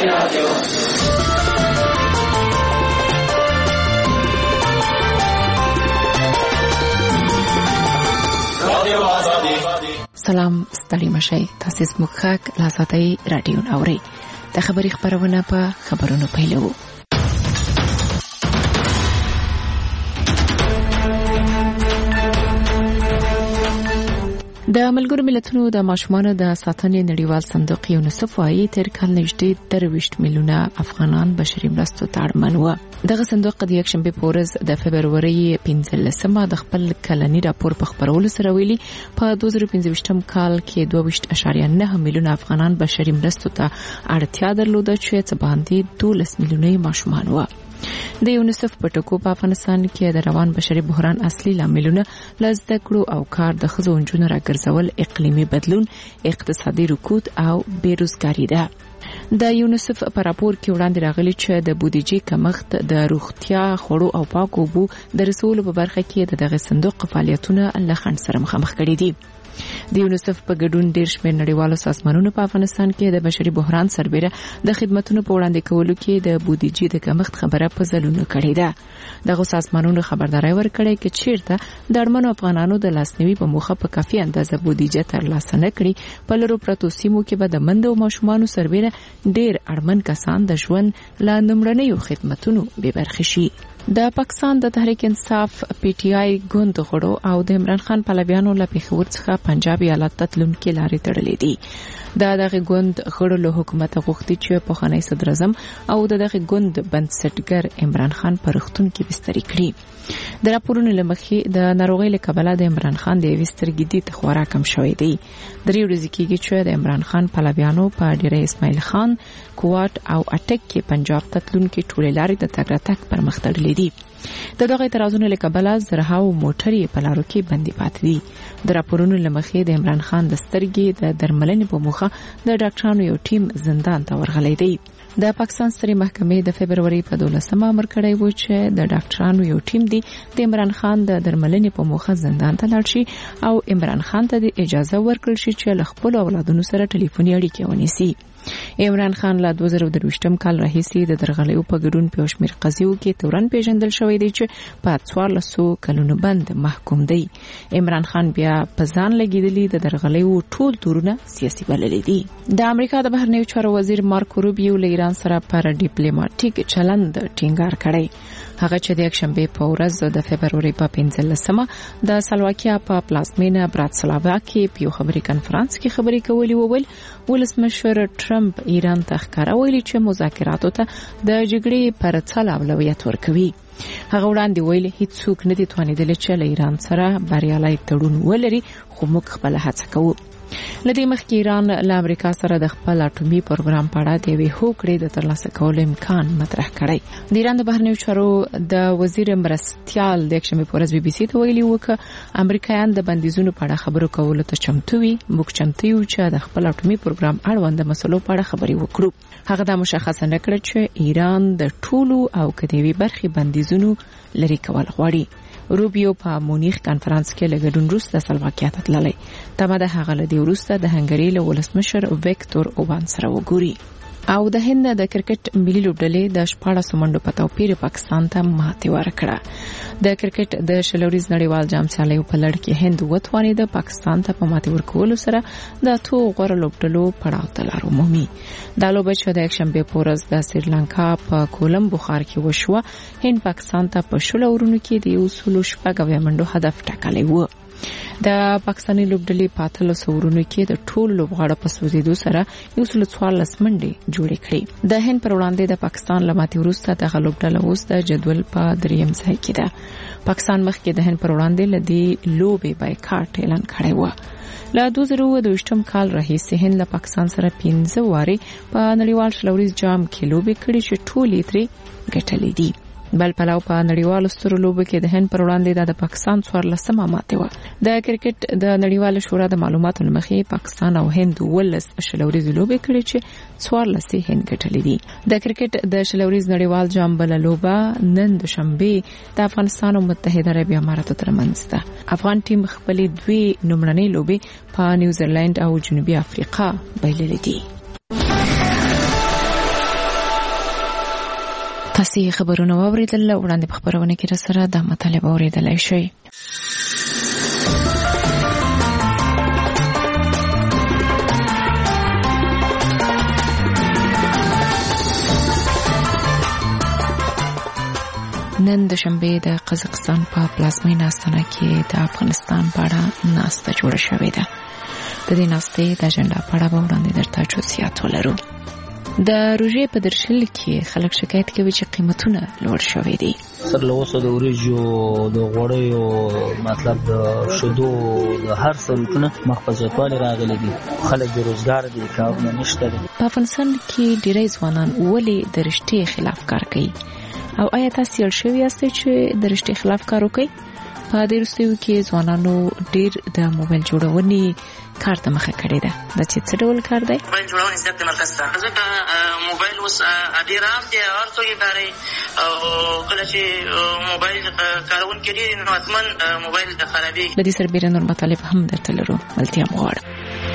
سلام ستړي مشي تاسو زموږ خاک لاساتای رادیو اوري د خبري خبرونه په خبرونو پیلو. د ملګرو ملتونو د ماشومانو د ساتنې نړیوال صندوق یونیسف وايي تر کال نږدې 23 میلیونه افغانان بشري مرستو ته اړمن وو. دغه صندوق د یکشنبه په ورځ د فبرورۍ 15مه د خپل کلنی راپور په خبرولو سره ویلي په 2015 کال کې 2.9 میلیونه افغانان بشري مرستو ته اړتیا درلوده چې څه باندې 12 میلیونه ماشومان وو. د یونیسف په ټکو په افغانستان کې د روان بشري بحران اصلي لاملونه لزده کړو او کار د ښځو نجونو راګرځول، اقلیمي بدلون، اقتصادي رکود او بیروزګاری ده. د یونیسف په راپور کې وړاندې راغلي چې د بودیجې کمښت د روغتیا، خوړو او پاکو اوبو د رسولو په برخه کې دغه صندوق فعالیتونه له خنډ سره مخامخ کړي دي. د یونیسف په ګډون ډیر شمېر نړیوالو سازمانونو په افغانستان کې د بشري بحران سربېره د خدماتو په وړاندې کولو کې د بودیجې د کمښت خبره په ځلونو کړې ده. دغه سازمانونو خبرداري ورکړې چې چیرته د اړمنو افغانانو د لاسنیوي په موخه په کافي اندازه بودیجه ترلاسه نه کړي، په لرو پرتو سیمو کې به د مندو ماشومانو سربېره ډیر اړمن کسان د ژوند لا نمرنیو خدماتونو به برخه شي. د پاکستان د تحریک انصاف پی ټی آی ګوند غړو او د عمران خان پهلویانو له پیښور څخه پنجاب ایالت ته تلونکي لارې تړلې دي. دغه ګوند غړو له حکومت غوښتي چې په خانه صدر اعظم او دغه ګوند بنسټګر عمران خان پر وختون کې بستري کړي. د راپورونو لمخې د ناروغۍ له کبله د عمران خان د وسترګې د تخوارا کم شوې دي. درې ورځې کېږي چې د عمران خان پهلویانو په ډیره اسماعیل خان، کوټ او اټک کې پنجاب ته تلونکي ټولې لارې د تګ راتګ پر مخ تړلې دي. دغه اعتراضونو له کبله زرهاو موټرې په لارو کې بندي پاتې دي. د راپورونو لمخې د عمران خان د سترګې د درملنې په موخه د ډاکټرانو یو ټیم زندان ته ورغلی دی. د پاکستان سترې محکمې د فبرورۍ په 12مه امر کړی و چې د ډاکټرانو یو ټیم دی د عمران خان د درملنې په موخه زندان ته لاړ شي او عمران خان ته د اجازه ورکړل شي چې له خپل اولادونو سره ټلیفوني اړیکې ونیسي. عمران خان له 2023 کال راهیسې د درغلیو په ګډون په شمیر قضیو کې تورن پیژندل شوی دی چې په 14 کلونو بند محکوم دی. عمران خان بیا په ځان لګیدلی د درغلیو ټول تورونه سیاسي بللي دي. د امریکا د بهرنیو چارو وزیر مارکو روبیو له ایران سره پر ډیپلوماټیک چلند ټینګار کړی. هغه چې د یکشنبه په ورځ د فبرورۍ په 15مه د سلواکیا په پلازمینه براتسلاوا کې په خبري کانفرنس کې خبري کولې وویل ولسمشر ټرمپ ایران ته ښکارا ویلي چې مذاکراتو ته د جګړې پر څل اولویت ورکوي. هغه وړاندې ویلي هیڅ څوک نه دي توانیدلی چې له ایران سره بریالي تړون ولري، خو موږ خپل هڅه کوو. لدې مخکې ایران له امریکا سره د خپل اټومي پروګرام په اړه د وی هوکړې د ترلاسه کولو امکان مطرح کړی. د ایران د بهرنیو چارو د وزیر مرستیال د یکشنبه په ورځ بي بي سي ته ویلي و چې امریکایان د بندیزونو په اړه خبرو کولو ته چمتو وي. موږ چمتو یو چې د خپل اټومي پروګرام اړوند مسلو په اړه خبرې وکړو. هغه دا مشخصه نکړه چې ایران د ټولو او کدیوي برخي بندیزونو لري کول غواړي. روبیو په مونیخ کانفرنس کې لګډون روسته سلواکیا ته تللی. تمه ده هغه له دې وروسته د هنګري له ولسمشر ویکتور اوبان سره وګوري. او د هند د کرکټ ملي لوبډلې د 14 منډو په توپیر پاکستان ته ماتې ورکړه. د کرکټ د شلوريز نړیوال جام سیالیو په لړ کې هند وتوانید پاکستان ته په ماتې ورکولو سره د تو غوړ لوبډلو پړاو ته لار ومومي. د لوبې چې د یکشنبه په ورځ د سریلانکا په کولم بخار کې وشوه، هند پاکستان ته په شل اورونو کې د 160 منډو هدف ټاکلی و. د پاکستاني لوبډلې په 13 اورونو کې د ټول لوبغاړو په سوزیدو سره 114 منډې جوړې کړې. د هند پر وړاندې د پاکستان لماتې وروسته د لوبډلې اوس د جدول په 3م ځای کې ده. پاکستان مخکې د هند پر وړاندې لدی لوبې بایکاټ اعلان کړی و. له 2022 کال راهیسې هند له پاکستان سره 15 واره په نړیوال شلوريز جام کې لوبې کړې چې ټولې ترې ګټلې دي. بل پلاو په نړیوالو سترو لوبو کې د هند پر وړاندې د پاکستان 14مه ماتې و. د کرکټ د نړیوال شورا د معلوماتو لمخې پاکستان او هند ولس شلوريز لوبې کړې چې 14 هند ګټلې دي. د کرکټ د شلوريز نړیوال جام بل لوبه نن دوشنبه د افغانستان او متحده عربی اماراتو ترمنځ ده. افغان ټیم خپل دوی نمرنۍ لوبې په نیوزیلند او جنوبي افریقا بایللې دي. تاسو خبرونه واوریدل وړاندې په خبرونه کې سره د مطالبه اوریدلای شئ. نن د شنبه د قزاقستان په پلازمینه استانه کې د افغانستان په اړه ناسته جوړه شوې ده. د دې ناستې د اجنډا په اړه وړاندې درته جزئیات ولرو. د روژې په درشل کې خلک شکایت کوي چې قیمتونه لوړ شوي دي. سر له اوسه د وریجو د غوړیو مطلب د شودو د هر څه مخ په زیاتوالی راغلي دي. خلک بې روزګاره دي، کارونه نشته دي. په افغانستان کې ډېری ځوانان ولې د رشتې خلاف کار کوي؟ او آیا تاسو یې شوي یاستئ چې د رشتې خلاف کار وکړئ؟ په دې وروستیو کې ځوانانو ډېر د موبایل جوړونې کار ته مخه کړې ده. دا چې څه ډول کار دی؟ موبایل جوړونې زده کړې مرکز ته ځکه موبایل اوس ډېر عام دی، هر څوک یې کاروي. او کله چې موبایل کاروونکي ډېر نو حتمن موبایل خرابېږي. له دې سره بیره نور مطالب هم درته لرو. ملتیا مو غواړم.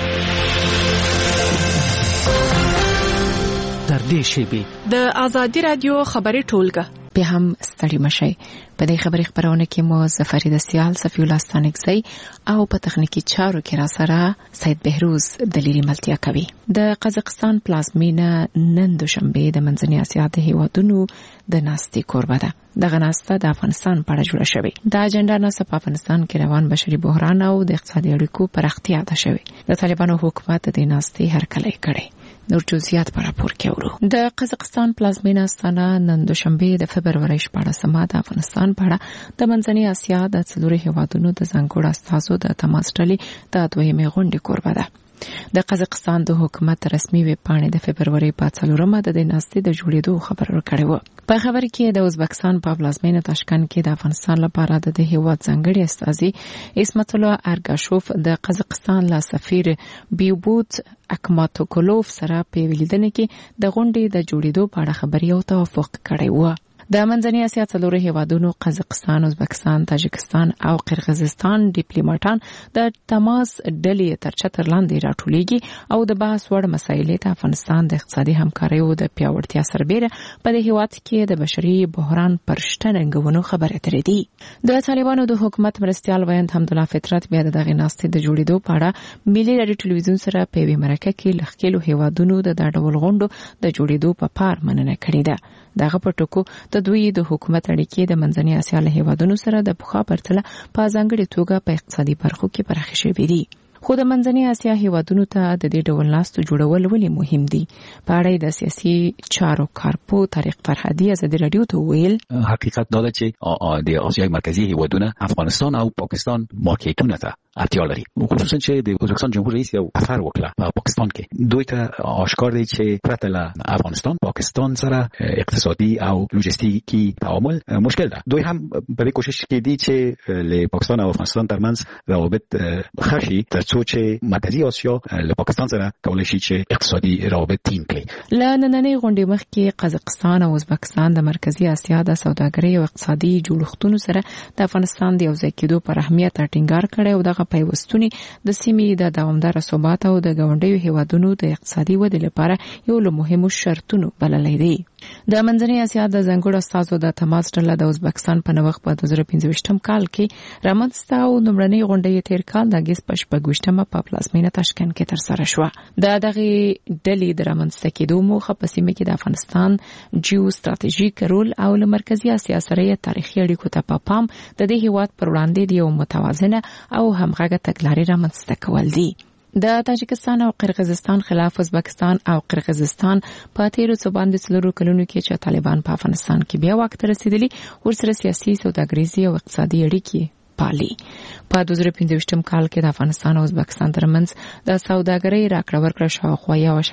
تر دې شیبې د آزادي رادیو خبري ټولګه به هم ستړي مشي. په دې خبري خبرونه کې مو ظفر دسیال، صفی الله ستانکزی او په تخنیکی چارو کې را سره سید بهروز دلیری ملتیا کوي. د قزاقستان پلازمینه نن دوشنبه د منځنۍ اسیا د هیوادونو د ناستې کوربه ده. دغه ناسته د افغانستان په اړه جوړه شوې. د اجنډا ناسته په افغانستان کې روان بشري بحران او د اقتصادي اړیکو پراختیا ده شوې. د طالبانو حکومت د ناستې هرکلی کړي. نور جزئیات په راپور کې ورو. د قزاقستان پلازمینه استانه نن دوشنبه د فبرورۍ 14مه د افغانستان په اړه د منځنۍ اسیا د څلورو هیوادونو د ځانګړو استازو د تماس ډلې د دویمې غونډې کوربه ده. د قزاقستان د حکومت رسمي ویب پاڼې د فبرورۍ په 4مه د ناستې د جوړېدو خبر ورکړی و. په خبر کې د ازبکستان په پلازمینه تاشکند کې د افغانستان لپاره د هیواد ځانګړي استازي اسمت الله ارګاشوف د قزاقستان له سفیر بیوبوت اکماتوکولوف سره په ولیدنه کې د غونډې د جوړېدو په اړه خبري او توافق کړی و. د منځنۍ اسیا څلورو هیوادونو قزاقستان، ازبکستان، تاجکستان او قرغیزستان ډیپلوماټان د تماس ډلې تر چتر لاندې راټولېږي او د بحث وړ مسایلې د افغانستان د اقتصادي همکاریو د پیاوړتیا سربېره په دې هیواد کې د بشري بحران پر شته ننګونو خبرې اترې دي. د طالبانو د حکومت مرستیال ویاند حمدالله فطرت بیا دغه ناستې د جوړېدو په اړه ملي رادیو ټلویزیون سره په یوې مرکه کې لخکېلو هیوادونو د ډول غونډو د جوړېدو په پار مننه کړې ده. دغه په ټکو د دوی د حکومت اړیکې د منځنۍ اسیا له هیوادونو سره د پخوا پرتله په ځانګړې توګه په اقتصادي برخو کې پراخې شوې دي. خو د منځنۍ اسیا هیوادونو ته د دې ډول ناستو جوړول ولې مهم دي؟ په اړه د سیاسي چارو کارپو طارق فرهادي ازادي رادیو ته ویل حقیقت دا ده چې د آسیای مرکزی هیوادونه افغانستان او پاکستان موقعیتونه ته اړتیا لري. خصوصا چې د قزاقستان جمهور رئیس یو سفر وکړه په پاکستان کې. دوی ته آشکار دی چې پرته له افغانستان پاکستان سره اقتصادي او لوجستیکي تعامل مشکل ده. دوی هم په دې کوشش کې دي چې له پاکستان او افغانستان ترمنځ روابط ښه شي ترڅو چې مرکزی آسیا له پاکستان سره کولای شي چې اقتصادي روابط ټینګ کړي. له نننۍ غونډې مخکې قزاقستان او ازبکستان د مرکزی آسیا د سوداګرۍ او اقتصادي جوړښتونو سره د افغانستان د یوځای کېدو پر اهمیت ټینګار کړی او دغه پیوستونی د سیمې د دوامدار ثبات او د ګاونډیو هیوادونو د اقتصادي ودې لپاره یو له مهمو شرطونو بللی دی. د منځنۍ اسیا د ځانګړو استازو د تماس ډله د ازبکستان په نوښت په 2015 کال کې رامنځته او لومړنۍ غونډه تیر کال د اگست په 26مه په پلازمینه تاشکند کې ترسره شوه. د دغه ډلې د رامنځته کېدو موخه په سیمه کې د افغانستان جیو ستراتیژیک رول او له مرکزی اسیا سره تاریخي اړیکو ته پام د دې هیواد پر وړاندې د یو متوازنه او همغږه تګلارې رامنځته کول دي. د تاجکستان او قرغیزستان خلاف ازبکستان او قرغیزستان په تیرو څو باندې څلورو کلونو کې چې طالبان په افغانستان کې بیا واک ته رسیدلي ورسره سیاسي، سوداګریزي او اقتصادي اړیکې پالي. په 2015 کال کې د افغانستان او ازبکستان ترمنځ د سوداګرۍ راکړه ورکړه شاوخوا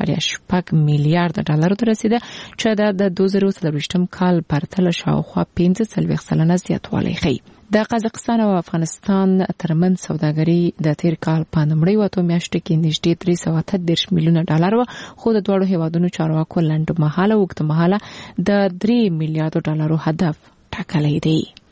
1.8 میلیارډ ډالرو ته رسیده چې د 2023 کال پرتله شاوخوا 15% زیاتوالی ښیي. د قزاقستان او افغانستان ترمنځ سوداګري د تیر کال په لومړۍ واتو میاشتو کې نږدې 338 میلیونه ډالر و، خو د دواړو هیوادونو چارواکو لنډمهاله او اوږدمهاله د 3 میلیارډ ډالرو هدف ټاکلی دی.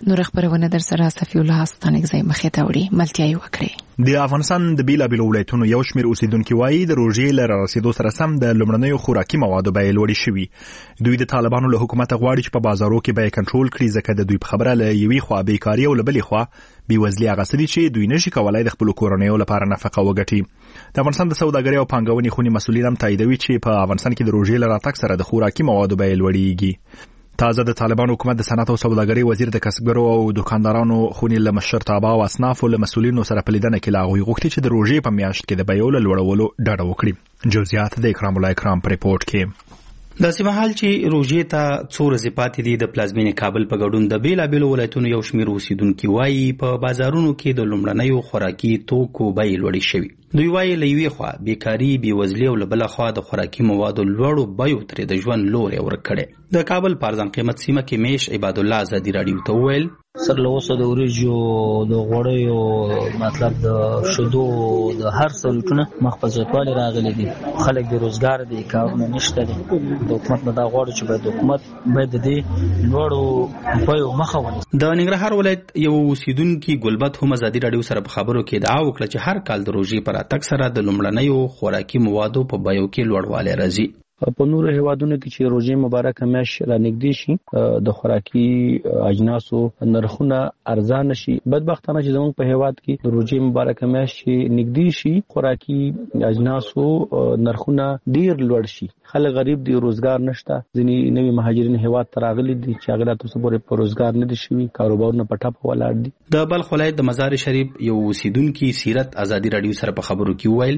نور خبرونه در سره صفی الله استانګ زای مخې ته وړي ملتیا وکړي. د افغانستان د بیلابیلو ولایتونو یو شمېر اوسیدونکو وایي د روژې له رسیدو سره سم د لومړنیو خوراکي موادو بیې لوړې شوي. دوی د طالبانو له حکومت غواړي چې په بازارو کې بیې کنټرول کړي، ځکه د دوی په خبره له یوې خوا بیکاري او له بلې خوا بېوزلي هغه څه دي چې دوی نشي کولای د خپلو کورنیو لپاره نفقه وګټي. د افغانستان د سوداګرۍ او پانګونې خونې مسؤلین هم تاییدوي چې په افغانستان کې د روژې له راتګ سره د خوراکي موادو بیې لوړېږي. تازه د طالبانو حکومت د صنعت او سوداګرۍ وزیر د کسبګرو او دکاندارانو خونې له مشرتابه او اصنافو له مسؤلینو سره په لیدنه کې لاغوي غوښتي چې د روژې په میاشت کې د بیو له لوړولو ډډه وکړي. جزئیات د اکرام الله اکرام په ریپورت کې. د سیمهال چې روژې ته څو ورځې پاتې دي، د پلازمینې کابل په ګډون د بیلابیلو ولایتونو یو شمېر اوسیدونکي وایي په بازارونو کې د لومړنیو خوراکي توکو بیې لوړې شوي. دوی وایي له یوې خوا بیکاري، بېوزلي او له بله خوا د خوراکي موادو لوړو بیو ترې د ژوند لوری ورک کړی. د کابل په ارزان قیمت سیمه کې میش عباد الله ازادي راډیو ته وویل سر له اوسه د وریجو، د غوړیو، مطلب د شیدو، د هر څه لوټونه مخ په زیاتوالی راغلي دي. خلک بېروزګاره دي، کارونه نشته دي. د حکومت نه دا غواړو چې باید حکومت باید د دې لوړو بیو مخه ونیسي. د ننګرهار ولایت یو اوسیدونکي ګلبت هم ازادي راډیو سره په خبرو کې ادعا وکړه چې هر کال د روژې پر راتګ سره د لومړنیو خوراکي موادو په بیو کې لوړوالی راځي. په نورو هیوادونو کې چې روژې مبارکه میاشت رانږدې شي د خوراکي اجناسو نرخونه ارزانه شي. بدبختانه چې زموږ په هیواد کې د روژې مبارکه میاشت نږدې شي خوراکي اجناسو نرخونه ډیر لوړ شي. خلک غریب دي، روزګار نشته. ځینې نوي مهاجرین هیواد ته راغلي دي چې هغه تاسو پورې په روزګار نه دي شوي، کاروبارونه په ټاپ ولاړ دي. د بلخ ولایت د مزار شریف یو اوسیدونکي سیرت ازادي راډیو سره په خبرو کې وویل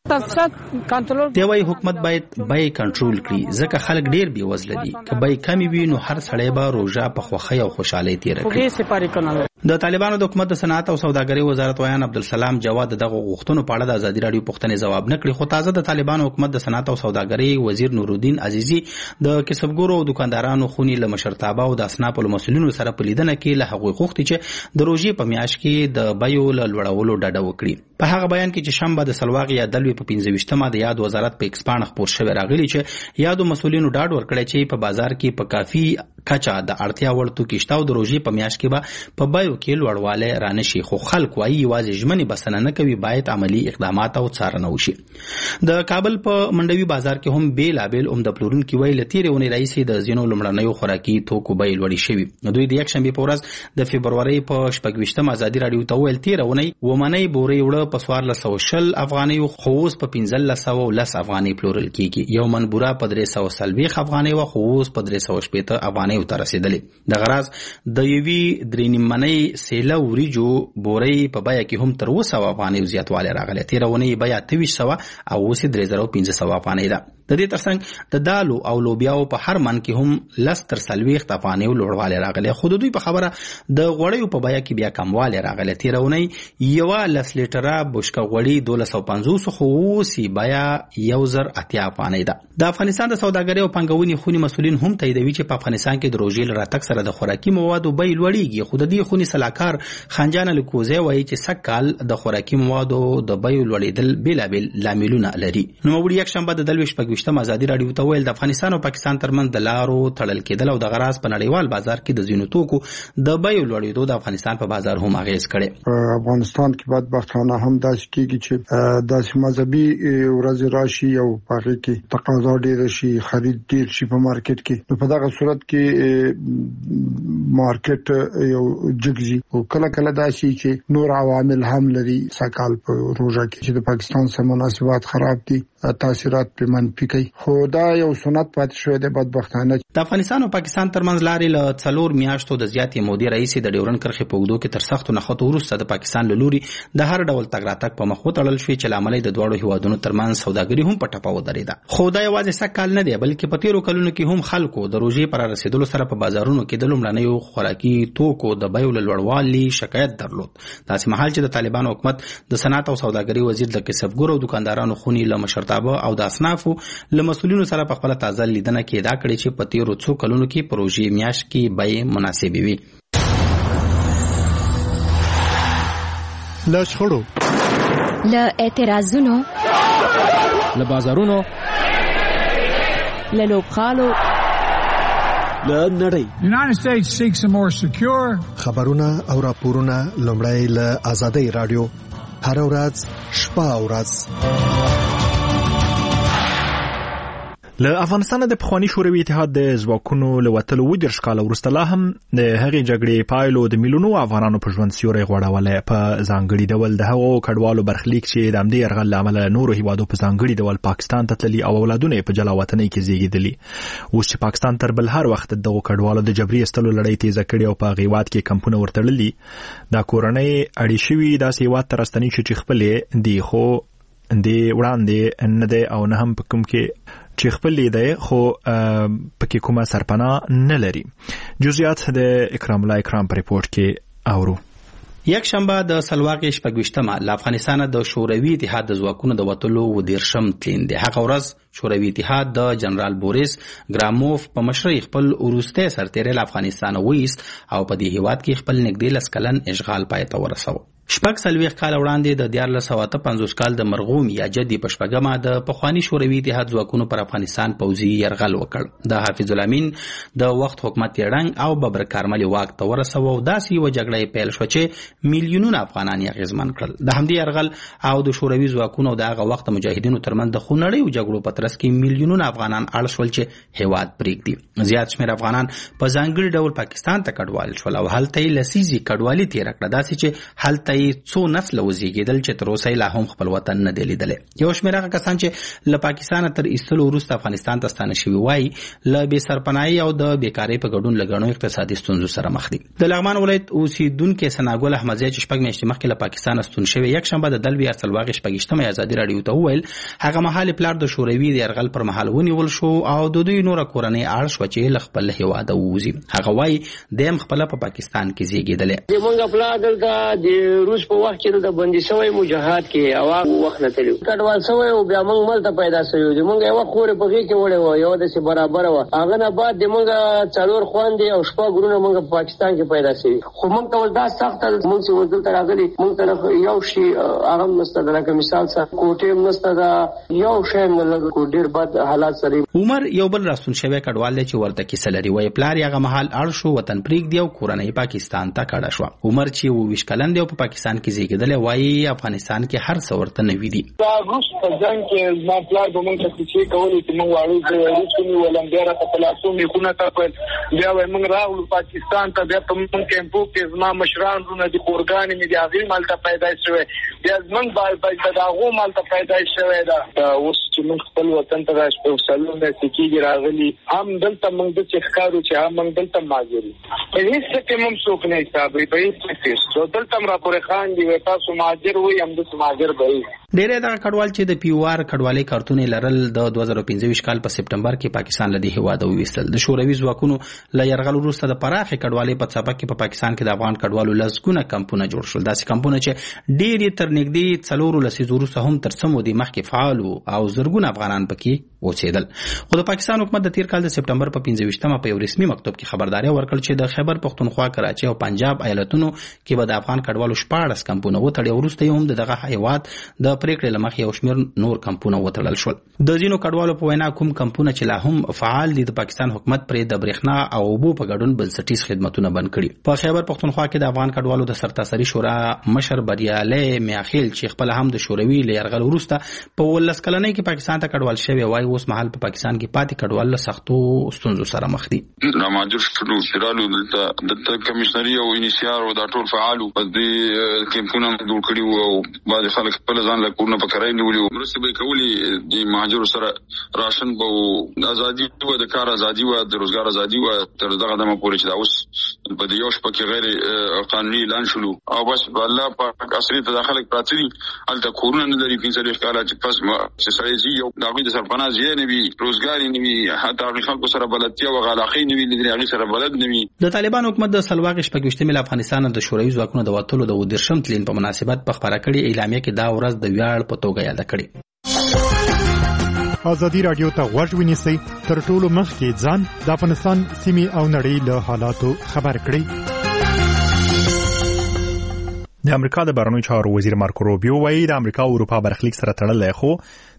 دی وايي حکومت باید بیې کنټرول کړي، ځکه خلک ډیر بېوزله دي. که بیې کمې وي نو هر سړی به روژه په خوښۍ او خوشحالۍ تېره کړي. د طالبانو د حکومت د صنعت او سوداګرۍ وزارت ویان عبدالسلام جواد دغه غوښتنو په اړه د ازادي راډیو پوښتنې ځواب نه کړي. خو تازه د طالبانو حکومت د صنعت او سوداګرۍ وزیر نورالدین عزیزي د کسبګرو او دکاندارانو خونې له مشرتابه او د اصنافو له مسؤلینو سره په لیدنه کې له هغوی غوښتي چې د روژې په میاشت کې د بیو له لوړولو ډډه وکړي. په هغه بیان کې چې شنبه د سلواغ یا دلوي په 15مه د یاد وزارت په ایکسپانډ خبر شوی راغلی چې یادو مسؤلینو ډاډ ورکړی چې په بازار کې په کافي کچا د اړتیا وړ توکي شته او د روژې په میاشت کې به په بیو کې لوړوالی رانشي. خو خلک وایي یوازې ژمنې بسنه نه کوي، باید عملی اقدامات او څارنه وشي. د کابل په منډوي بازار کې هم بیلابیل عمده پلورونکي وایي له تېرې اونۍ راهیسې د ځینو لومړنیو خوراکي توکو بیې لوړې شوي. دوی د یکشنبې په ورځ د فبرورۍ په 26مه ازادي راډیو ته وویل تېره اونۍ ومنۍ بورۍ وړه په 1420 افغانۍ خو اوس په 1510 افغانۍ پلورل کېږي. یو من بوره په 340 افغانۍ وه خو اوس په 360 افغانۍ ته رسېدلې. دغه راز د یوې درې نیممنۍ سیله وریجو بورۍ په بیه کې هم تر 200 افغانۍ زیاتوالی راغلی. تېره اونۍ بیه 2300 او اوس 3500 افغانۍ ده. د دې ترڅنګ د دالو او لوبیاو په هر من کې هم 10 تر 40 افغانۍ لوړوالی راغلی. خو د دوی په خبره د غوړیو په بیه کې بیا کموالی راغلی. تېره اونۍ یوه 10 لیټره بشکه غوړي 1250 خو اوس یې بیه 1080 افغانۍ ده. د افغانستان د سوداګرۍ او پانګونې خونې مسؤلین هم تاییدوي چې په افغانستان کې د روژې له راتګ سره د خوراکي موادو بیې لوړېږي. خو د دې خونې سلاکار خنجان الکوزی وایي چې سږکال د خوراکي موادو د بیو لوړېدل بیلابیل لاملونه لري. نوموړي یکشنبه د دلوي 26مه ازادي راډیو ته ویل د افغانستان او پاکستان ترمنځ د لارو تړل کېدل او دغه راز په نړیوال بازار کې د ځینو توکو د بیو لوړېدو د افغانستان په بازار هم اغېز کړی. افغانستان کې بدبختانه هم داسې کېږي چې داسې مذهبي ورځې راشي او په هغې کې تقاضا ډېره شي، خرید ډېر شي په مارکیټ کې. نو په دغه صورت کې مارکیټ یو جګځي او کله کله داسې چې نور عوامل هم لري. سږکال په روژه کې چې د پاکستان سره مناسبات خراب دي، تاثیرات په منفي کوي. خو دا یو سنت پاتې شوی دی بدبختانه. د افغانستان او پاکستان ترمنځ لارې له 4 میاشتو د زیاتې مودې راهیسې د ډیورنډ کرښې په اوږدو کې تر سختو نښتو وروسته د پاکستان له لوري د هر ډول تګ راتګ په مخ وتړل شوې چې له امله د دواړو هیوادونو ترمنځ سوداګري هم په ټپه ودرېده. خو دا یوازې سږکال نه دی، بلکې په تېرو کلونو کې هم خلکو د روژې پر رسېدلو سره په بازارونو کې د لومړنیو خوراکي توکو د بیو له لوړوالي شکایت درلود. داسې مهال چې د طالبانو حکومت د صنعت او سوداګرۍ وزیر د کسبګرو او دکاندارانو خونې له مشرتابه او د اصنافو له مسؤلینو سره په خپله تازه لیدنه کې ادعا کړې چې په تېرو څو کلونو کې په روژې میاشت کې بیې مناسبې وي. له شخړو، له اعتراضونو، له بازارونو، له لوبخالو، لنړۍ. United States seeks a more secure. خبرونه او راپورونه لومړی له آزادۍ رادیو هر ورځ شپه او ورځ. له افغانستان د پخوانی شوروي اتحاد د ځواکونو له وتلو 10 کال وروسته لا هم د هغې جګړې پایلو د میلیونو افغانانو په ژوند سیوری غوړولی. په ځانګړي ډول د هغو کډوالو برخلیک چې د همدې یرغل له امله نورو هیوادو په ځانګړي ډول پاکستان ته تللي او اولادونه یې په جلا وطنۍ کې زیږېدلي. اوس چې پاکستان تر بل هر وخت دغو کډوالو د جبري ایستلو لړۍ تیزه کړې او په هیواد کې کمپونه ورتړلي، دا کورنۍ اړې شوي داسې هیواد ته راستنې شي چې خپلې دي خو دې وړاندې نه دی او نه هم په کوم کې چې خپل لیدای خو پکې کومه سرپناه نه لري. جزئیات د اکرام الله اکرام په ریپورت کې اورو. یک شنبه د سلواغې شپږویشتمه له افغانستان د شوروي اتحاد د ځواکونو د وتلو 10 تلین دی. هغه ورځ شوروي اتحاد د جنرال بوریس ګراموف په مشرۍ خپل وروستی سرتیری له افغانستان وایست او په دې هیواد کې خپل نږدې 10 کلن اشغال پای ته ورساوه. 40 کال وړاندې د 1950 کال د مرغوم یا جدي په شپږمه د پخوانی شوروي اتحاد ځواکونو پر افغانستان پوځي یرغل وکړ. د حافظ الامین د وخت حکومت یړنګ او ببر کارمل واک ته ورسوه او داسې یو جګړه پیل شو چې میلیونونه افغانان یې اغیزمن کړل. د همدې یرغل او د شوروي ځواکونو د هغه وخت مجاهدینو ترمنځ د خونړۍ جګړو په ترڅ کې میلیونونه افغانان اړ شول چې هیواد پرېږدي. زیات شمېر افغانان په ځانګړي ډول پاکستان ته کډوال شول او هلته یې لسیزي کډوالي تیر کړه، داسې چې هلته څو نسل وزیږیدل چې تر اوسه لا هم خپل وطن نه دی لیدلی. یو شمېر هغه کسان چې له پاکستان تر ایستلو وروسته افغانستان ته ستانه شوي وایي له بې سرپناهي او د بیکارۍ په ګډون له ګڼو اقتصادي ستونزو سره مخ دي. د لغمان ولایت اوسیدونکي ثناګل احمدزی چې 6 میاشتې مخکې له پاکستان ستون شوی یک شنبه د دلوي ارسلواغې شپږشتمه ازادي رادیو ته وویل هغه مهال پلار د شوروي د یرغل پر مهال ونیول شو او د دوی نور کورنۍ اړ شو چې له خپل هیواد ووځي. هغه وایي دیم خپل په پاکستان کې زیږیدل. موږ پلار دلته د روس په وخت کې د بندي شوی مجاهد کې او وخت نه تلو کډوال شوی او بیا موږ ملته پیدا شوی د موږ یو خورې په کې وړه و یو د سي برابر و هغه نه بعد د موږ څلور خواندې او شپه ګرونه موږ په پاکستان کې پیدا شوی خو موږ ته دا سخت موږ چې ورته راغلي موږ طرف یو شی هغه مستدل که مثال څه کوټه مستدا یو شی کو ډیر بد حالات سره. عمر یو بل راستون شوی کډوال چې ورته کې سلري وای پلار یغه محل اړ شو وطن پریک دی او کورنۍ پاکستان ته کډه شو. عمر چې ویش کلن دی په پاکستان کې زیږیدل وایي افغانستان کې هر څه ورته نوي دي. دا روس په ځان کې ما پلار به موږ ته چې کولې چې موږ واړو د روسونی ولندره په پلاسو میخونه تا په بیا موږ راغلو پاکستان ته بیا په موږ کېمپو کې زما مشران رونه دي اورګان می دي هغه مالته پیدا شوی بیا موږ باید دغه مالته پیدا شوی دا اوس چې موږ خپل وطن ته راشو په سلونه سکیږي راغلي هم دلته موږ د چخکارو چې هم موږ دلته ماجري هیڅ کې موږ څوک نه حسابي به هیڅ دلته را پورې خان دی تاسو ماجر وي هم د ماجر به ډېر د کډوال چې د پیوار کډوالۍ کارتونه لرل د 2015 کال په سپټمبر کې پاکستان له دې هیواد وویستل. د شوروي ځواکونو له یرغل وروسته د پراخې کډوالۍ په څپه کې په پاکستان کې د افغان کډوالو لسګونه کمپونه جوړ شول. داسې کمپونه چې ډېر تر نږدې 4 لسیزو وروسته هم تر څو مودې مخکې فعال او زرګونه افغانان پکې اوسېدل. خو د پاکستان حکومت د تیر کال د سپټمبر په 15مه په یو رسمي مکتوب کې خبرداري ورکړه چې د خیبر پختونخوا، کراچي او پنجاب ایالتونو کې به د افغان کډوالو 14 کمپونه وتړي. وروسته هم دغه هیواد د پریکړې لمخې یو شمېر نور کمپونه وتړل شول. د ځینو کډوالو په وینا کوم کمپونه چې لا هم فعال دي د پاکستان حکومت پرې د برېښنا او اوبو په ګډون بنسټیز خدماتونه بند کړي. په خیبر پختونخوا کې د افغان کډوالو د سرتاسري شورا مشر بریالي میاخیل چې خپل هم د شوروي له یرغل وروسته په 19 کلنۍ کې پاکستان ته کډوال شوی وای اوس مهال په پاکستان کې پاتې کډوال له سختو ستونزو سره مخ دي. ناماجر شروع شرالو د کمشنري او انیسیار او د ټول فعالو په دې کمپونه جوړ کړي او بعض خلک خپل ځان له کورونه په کرای نیولي مرسته به کولی د مهاجرو سره راشن به ازادي او د کار ازادي او د روزګار ازادي او تر دغه دمه پورې چې دا اوس په دې یو شپه کې غیر قانوني اعلان شلو او بس الله په عصري تداخل پراته دي الته کورونه نه لري 15 کال چې پس سړي یو دغه د سرپناه ځای نه وي روزګار نه وي حتی خلکو سره بلدتیا او غلاقي نه وي لري سره بلد نه وي. د طالبان حکومت د سلواغې شپږشتمه افغانستان د شوروي ځواکونو د وټولو د 10 تلین په مناسبت په خبره کړي اعلامیه کې دا ورځ د ویاړ په توګه یاد کړي. آزادی رادیو ته غوږ ونیسئ تر ټولو مخکې ځان د افغانستان سیمې او نړۍ له حالاتو خبر کړئ. د امریکا د بهرنیو چارو وزیر مارکو روبیو وایي د امریکا او اروپا برخلیک سره تړلی خو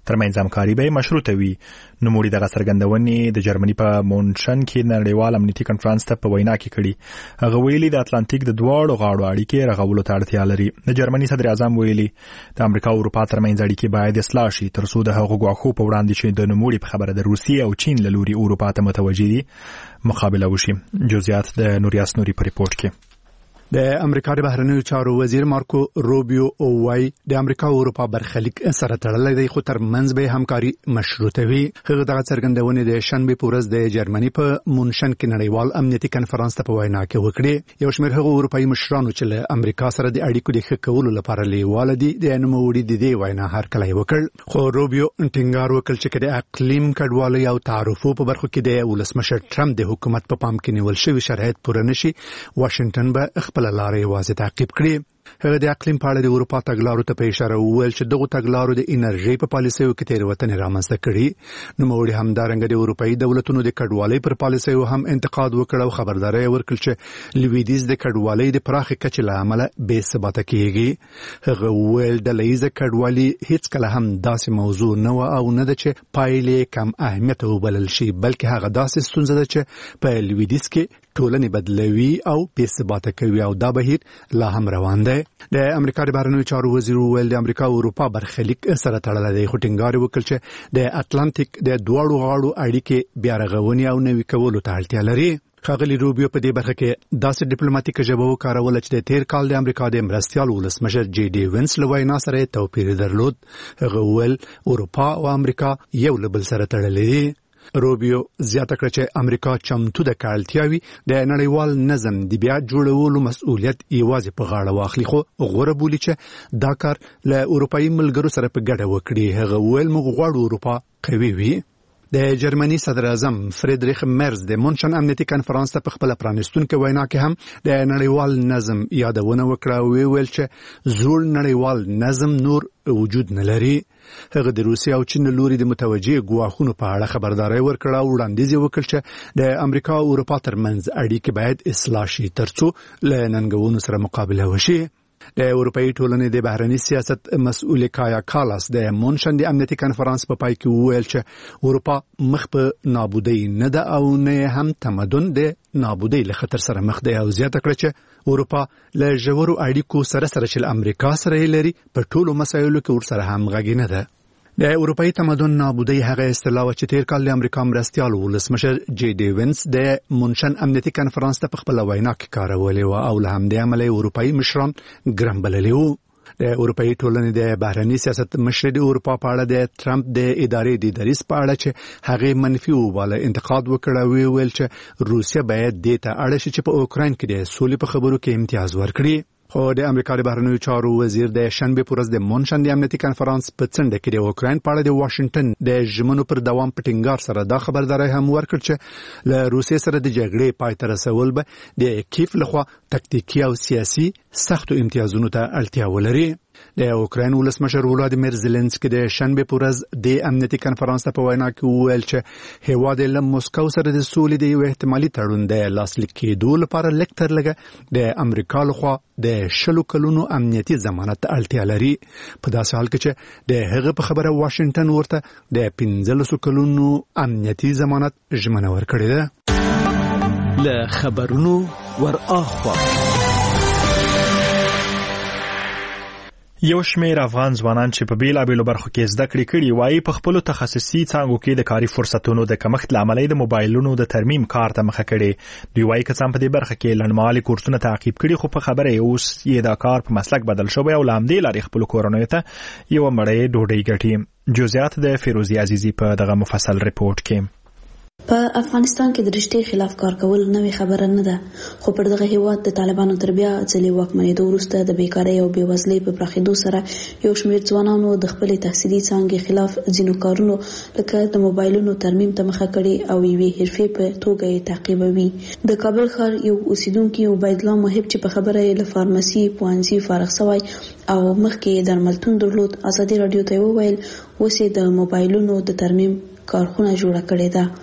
ترمنځ همکاري به مشروطه وي. نوموړي دغه څرګندونې د جرمني په مونشن کې نړیوال امنیتي کنفرانس ته په وینا کې کړي. هغه ویلي د اتلانتیک د دواړو غاړو اړیکې رغولو ته اړتیا لري. د جرمني صدر اعظم ویلي د امریکا او اروپا ترمنځ اړیکې باید اصلاح شي ترڅو د هغو غواخو په وړاندې چې د نوموړي په خبره د روسیې او چین له لوري اروپا ته متوجه دي مقابله وشي. جزئیات د نوریاس نوري په ریپورت کې. د امریکا د بهرنیو چارو وزیر مارکو روبیو او وايي د امریکا او اروپا برخلیک سره تړلې دی خو ترمنځ به همکاري مشروطه وي. هغه دغه څرګندونې د شنبه په ورځ د جرمني په مونشن کې نړیوال امنیتي کنفرانس ته په وینا کې وکړي. یو شمېر هغه اروپایي مشرانو چې له امریکا سره د اړیکو د ښه کولو لپاره لیواله دي د نوموړي د دې وینا هرکلی وکړ. خو روبیو ټینګار وکړ چې د اقلیم کډوالۍ او تعرفو په برخو کې د ولسمشر ټرمپ د حکومت په پام کې نیول شوی شرایط پوره نشي واشنگټن به خپل لارې واضح تعقیب کړي. هغه د اقلیم په اړه د اروپا تګلارو ته په اشاره وویل چې دغه تګلارو د انرژي په پالیسیو کې تېروتنې رامنځته کړي. نوموړي همدارنګه د اروپایي دولتونو د کډوالۍ پر پالیسیو هم انتقاد وکړ او خبرداري ورکړه چې لویدیز د کډوالۍ د پراخې کچې له امله بې ثباته کیږي. هغه ویل د لایزه کډوالۍ هیڅ کله هم داسې موضوع نه و او نه ده چې پایلې کم اهمیت وبلل شي بلکې هغه داسې ستونزه ده چې په لویدیز کې ټولنې بدلوي او بې ثباته کوي او دا بهیر لا هم روان دی. د امریکا د بهرنیو چارو وزیر ویل د امریکا او اروپا برخلیک سره تړلې دی خو ټینګار وکړ چې د اتلانتیک د دواړو غاړو اړیکې بیا رغونې او نوي کولو ته اړتیا لري. ښاغلي روبیو په دې برخه کې داسې ډیپلوماټیک ژبه وکاروله چې د تیر کال د امریکا د مرستیال ولسمشر جی ډي وینس له وینا سره توپیر درلود. هغه ویل اروپا او امریکا یو له بل سره تړلې دي. روبیو زیاته کړه چې امریکا چمتو د کالتیاوي د نړیوال نظم د بیا جوړولو مسؤلیت یوازې په غاړه واخلي خو غوړه بولی چې دا کار له اروپایي ملګرو سره په ګډه وکړي. هغه ویل موږ غواړو اروپا قوي وي. د جرمني صدر اعظم فریدریخ مرز د مونشن امنیتي کنفرانس ته په خپل پرانیستونکو وینا کې هم د نړیوال نظم یادونه وکړه او ویل چې زوړ نړیوال نظم نور وجود نه لري. هغه د روسیې او چین لوري د متوجه غواخونو په اړه خبرداري ورکړه او وړاندیز وکړ چې د امریکا او اروپا ترمنځ اړیکې باید اصلاح شي ترڅو له ننګونو سره مقابله وشي. د اروپאי ټولنې د بهرنی سیاست مسؤل کایا کالاس د مونشن د امنیتي کنفرانس په پای کې وویل چې اروپا مخ په نابودۍ نه ده او نه هم تمدن د نابودۍ له خطر سره مخ دی او زیاته کړه چې اروپا له ژورو اړیکو سره چې امریکا سره لري په ټولو مسایلو کې ورسره همغږي نه ده. د اروپאי تمدن نابودۍ هغه اصطلاح چې تیر کال د امریکا مرستیال ولسمشر جی ډي وینس د مونشن امنیتي کنفرانس ته په خپل وینا کې کارولې و او له همدې امله اروپאי مشران ګرم بللي وو. د اروپאי ټولنې د بهرنی سیاست مشر د اروپا په اړه د ټرمپ د ادارې د دریس په اړه چې هغه منفي وواله انتقاد وکړ ویل چې روسیا باید د ته اړه شي چې په اوکراین کې د سولې په خبرو کې امتیاز ورکړي. خو د امریکا د بهرنیو چارو وزیر د شنبه پر ورځ د مونشن د امنیتي کنفرانس په څنډه کې د اوکراین په اړه د واشنگټن د ژمنو پر دوام په ټینګار سره دا خبرداري هم ورکړ چې له روسیې سره د جګړې پای ته رسول به د کیف لخوا تکتیکی او سیاسي سختو امتیازونو ته اړتیا ولري. د اوکراین ولسمشر ولادیمیر زيلنسکي د شنبه پر ورځ د امنیتي کنفرانس ته په وینا کې وویل چې هیواد له موسکو سره د سولې د یو احتمالي تړون د لاسلیک کېدو لپاره لکتر لګه د امریکا لخوا د 10 کلونو امنیتي ضمانت اړتیا لري. په داسې حال کې چې د هغه په خبره واشنگټن ورته د 15 کلونو امنیتي ضمانت ژمنه ورکړې ده. له خبرونو ورآخوا یو شمېر افغان ځوانان چې په بیلابېلو برخو کې زده کړې کړي وایي په خپلو تخصصي څانګو کې د کاري فرصتونو د کمښت له امله د موبایلونو د ترمیم کار ته مخه کړې. دوی وایي که څه هم په دې برخه کې لنډمهالي کورسونه تعقیب کړي خو په خبره یې اوس یې دا کار په مسلک بدل شوی او له همدې لارې خپلو کورنیو ته یوه مړۍ ډوډۍ ګټي. جزئیات د فیروزي عزیزي په دغه مفصل ریپورت کې. په افغانستان کې د رښتې خلاف کار کول نوې خبره نه ده خو پر دغه هیواد د طالبانو تر بیا ځلې واکمنېدو وروسته د بیکارۍ او بېوزلۍ په پراخېدو سره یو شمېر ځوانانو د خپلې تحصیلي څانګې خلاف ځینو کارونو لکه د موبایلونو ترمیم ته مخه کړې او یوې حرفې په توګه یې تعقیبوي. د کابل ښار یو اوسیدونکي عبیدالله محب چې په خبره یې له فارمسي پوهنځي فارغ شوی او مخکې یې درملتون درلود ازادي راډیو ته وویل اوس یې د موبایلونو د ترمیم کارخونه جوړه کړې ده.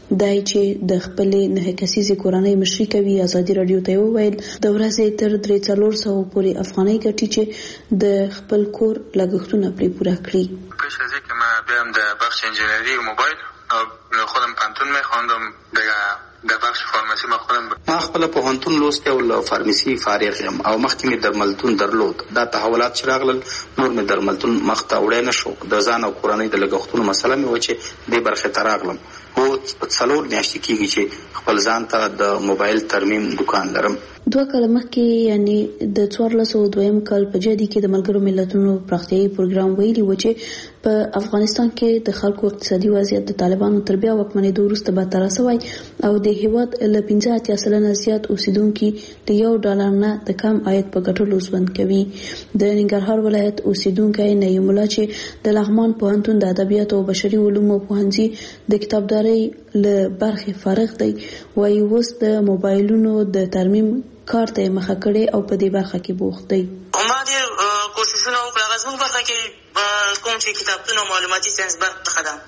دای چې د خپل 9 کسیزې کورنۍ مشري کوي ازادي رادیو ته وویل د ورځې تر 300 پورې افغانۍ ګټي چې د خپل کور لګښتونه پرې پوره کړي. پیش از اینکه من بیام در بخش انجینری موبایل خودم پانتون میخواندم در بخش فارمسی ما خپل پوهنتون لوستی او له فارمسی فارغ یم او مخکې مې درملتون درلود. دا تحولات چې راغلل نور مې درملتون مخ ته وړی نه شو. د ځان او کورنۍ د لګښتونو مسله مې و چې دې برخې ته راغلم. هو 4 میاشتې کېږي چې خپل ځان ته د موبایل ترمیم دکان لرم. 2 کال مخکې یعنی د 1402 کال په جدي کې د ملګرو ملتونو پراختیایي پروګرام ویلي و چې په افغانستان کې د خلکو اقتصادي وضعیت د طالبانو تر بیا واکمنېدو وروسته بدتر شوی او د هیواد له 15% زیات اوسیدونکو د $1 نه د کم عاید په ګټلو ژوند کوي. د ننګرهار ولایت اوسیدونکی نعیم الله چې د لغمان پوهنتون د ادبیات او بشري علومو پوهنځي د کتابدارۍ له برخې فارغ دی وایي اوس د موبایلونو د ترمیم کار ته مخه کړي او په دې برخه کې بوخت دی. ما دې کوششونه وکړل هغه زموږ برخه کې کوم چې کتابتون او معلوماتي ساينس برخه ده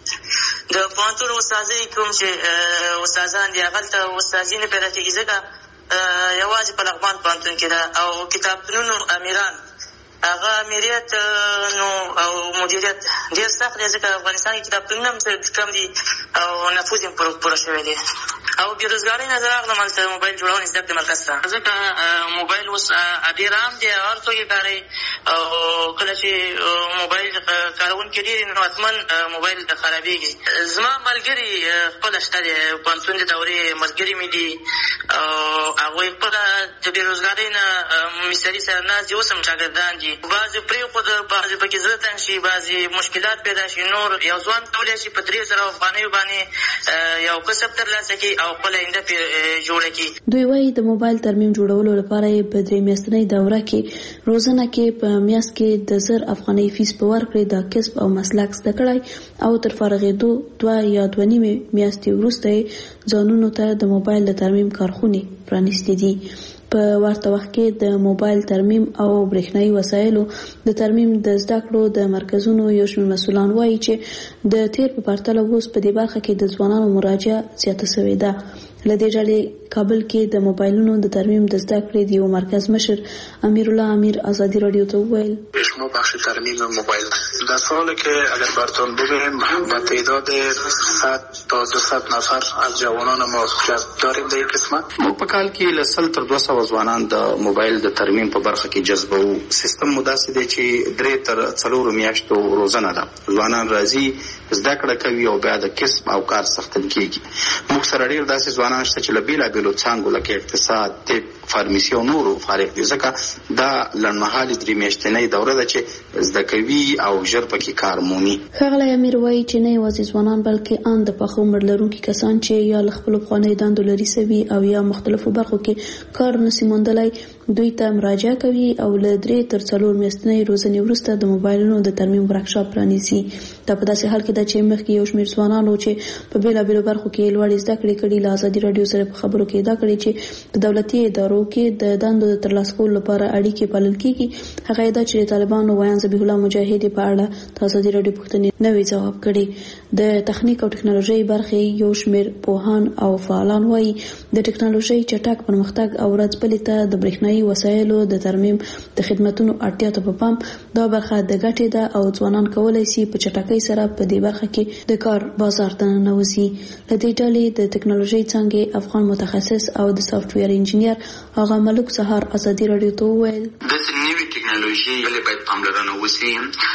د پوهنتون استادۍ کوم چې استادان دي هغه ته استادي نه پیدا کېږي ځکه یوازې په لغمان پوهنتون کې ده او کتابتونونو امیران هغه امریت نو او مدیریت ډېر سخت دی ځکه افغانستان کې کتابتونونه هم کم دي او نفوذ یې پوره شوی دی او بېروزګارۍ نه زه راغلم هلته موبایل جوړونې زده کړې مرکز ته ځکه موبایل اوس ډېر عام دی هر څوک یې کاروي او کله چې موبایل کاروونکي ډېر نو حتما موبایل خرابېږي. زما ملګري خپله شته دی پوهنتون د دورې ملګري مې دي او هغوی خپله د بېروزګارۍ نه مستري سره ناست دي اوس هم شاګردان دي. بعضې پرېښوده بعضې پکې زړه تنګ شي بعضې مشکلات پیدا شي. نور یو ځوان کولی شي په 3,000 افغانیو باندې یو کسب ترلاسه کړي او خپله آینده پرې جوړه کړي. دوی وایي د موبایل ترمیم جوړولو لپاره یې په 3 میاشتنۍ دوره کې روزانه کې په میاشت کې د 1000 افغانۍ فیس په ورکړې دا کسب او مسلک زده کړی او تر فارغېدو 2 یا 2 میاشتې وروسته ځانونو ته د موبایل د ترمیم کارخونې پرانیستې دي. په ورته وخت کې د موبایل ترمیم او برېښنایي وسایلو د ترمیم د زده کړو د مرکزونو یو شمېر مسؤلان وایي چې د تیر په پرتله اوس په دې برخه کې د ځوانانو مراجعه زیاته شوې ده. له دې ډلې کابل کې د موبایلونو د ترمیم د زده کړې د یو مرکز مشر امیر الله امیر ازادی رادیو ته وویل شما بخش ترمیم موبایل در سالی که اگر براتون بگویم با تعداد 100 تا 200 نفر از جوانان ما جذب داریم در این قسمت. موږ په کال کې له 100 تر 200 ځوانان د موبایل د ترمیم په برخه کې جذبوو. سیستم مو داسې دی چې 3 تر 4 میاشتو روزانه ده. ځوانان راځي زده کړه کوي او بیا د کسب او کار څښتن کېږي. موږ سره ډېر داسې ځوانان شته چې له بېلابېلو څانګو لکه اقتصاد طب فارمسي او نورو فارغ دي ځکه دا لنډمهالې 3 میاشتنۍ دوره ده چې زده کوي او ژر پکې کار مومي. ښاغلی امیر وایي چې نه یوازې ځوانان بلکې ان د پخو عمر لرونکي کسان چې یا له خپلو پخوانیو دندو لرې سوي او یا مختلفو برخو کې کار نسي موندلی دوی ته مراجعه کوي او له 3 تر 4 میاشتنۍ روزنې وروسته د موبایلونو د ترمیم ورکشاپ پرانیزي. دا په داسې حال کې ده چې مخکې یو شمېر ځوانانو چې په بېلابېلو برخو کې لوړې زده کړې کړي له ازادي رادیو سره په خبرو کې دا کړي چې په دولتي ادارو کې د دندو د ترلاسه کولو لپاره اړیکې پالل کېږي. هغه دا چې طالبانو ویان ذبیح الله مجاهد په اړه د ازادي رادیو پوښتنې نوې ځواب کړي. د تخنیک او ټکنالوژي برخې یو شمېر پوهان او فعالان وایي د ټکنالوژي چټک پرمختګ او ورځپلې ته د برېښنایي وسایلو د ترمیم د خدماتو اړتیا ته په پام دا برخه د ګټې ده او ځوانان کولای شي په چټکۍ سره په دې برخه کې د کار بازار ته ننوځي. له دې ډلې د ټکنالوژي څانګې افغان متخصص او د سافټویر انجینیر هغه ملک سهار ازادي رادیو ته وویل د نوې ټکنالوژي ولې باید پاملرنه وشي.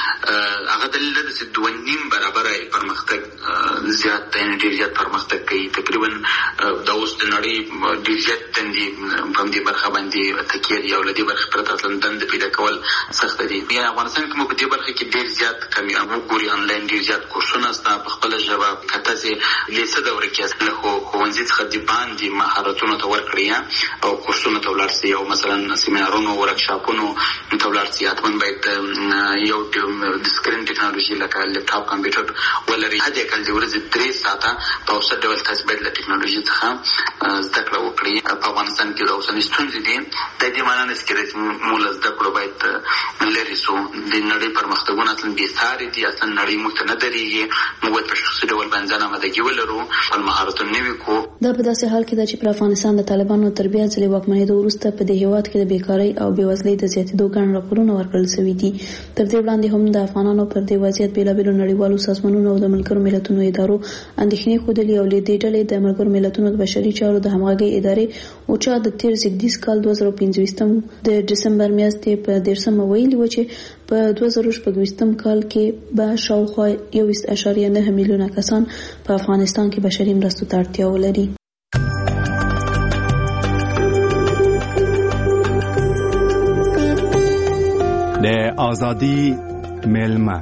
هغه د لږ څه 2.5 برابر پرمختګ زیات دی ډېر زیات پرمختګ کوي. تقریبا د اوس د نړۍ ډېر زیات تندې په دې برخه باندې تکیه دی او له دې برخې پرته دند پیدا کول سخت دي. بیا افغانستان کې موږ په دې برخه کې ډېر زیات کمی وګوري انلاین ډېر زیات کورسونه ستا په خپله ژبه کته چې لیسه دوره کې له ښوونځي ښوونځي څخه د باندې مهارتونو ته ورکړي او کورسونو ته ولاړ شي او مثلا سیمینارونو ورکشاپونو ته ولاړ شي. حتما باید یو د سکرین ټیکنالوژي لکه لپټاپ کمپیوټر ولري. هدي کله د ورځې 3 ساعته په اوسط ډول تاسو باید له ټیکنالوژي څخه زده کړه وکړي. په افغانستان کې د اوسنۍ ستونزې دي د دې معنی نه چې موږ له زده کړو باید لري سو د نړۍ پرمختګونه اصلا بې ساري دي، اصلا نړۍ موږ ته نه درېږي. موږ باید په شخصي ډول باندې ځان آمادګي ولرو، خپل مهارتونه نوي کړو. دا په داسې حال کې ده چې په افغانستان د طالبانو تر بیا ځلې واکمنېدو وروسته په دې هېواد کې د بیکارۍ او بېوزلۍ د زیاتېدو ګڼ راپورونه ورکړل شوي دي. تر دې وړاندې هم د افغانانو پر دې وضعیت بېلابېلو نړیوالو سازمانونو او د ملګرو ملتونو ادارو اندېښنې ښودلې او له دې ډلې د ملګرو ملتونو د بشري چارو د همغږۍ ادارې اوچا د تېر زېږدیز کال 2015 د ډسمبر میاشتې په 13 ویلي و چې په 2016 کال کې به شاوخوا 1.9 میلیونه کسان په افغانستان کې بشري مرستو ته اړتیا ولري. د ازادي ملما.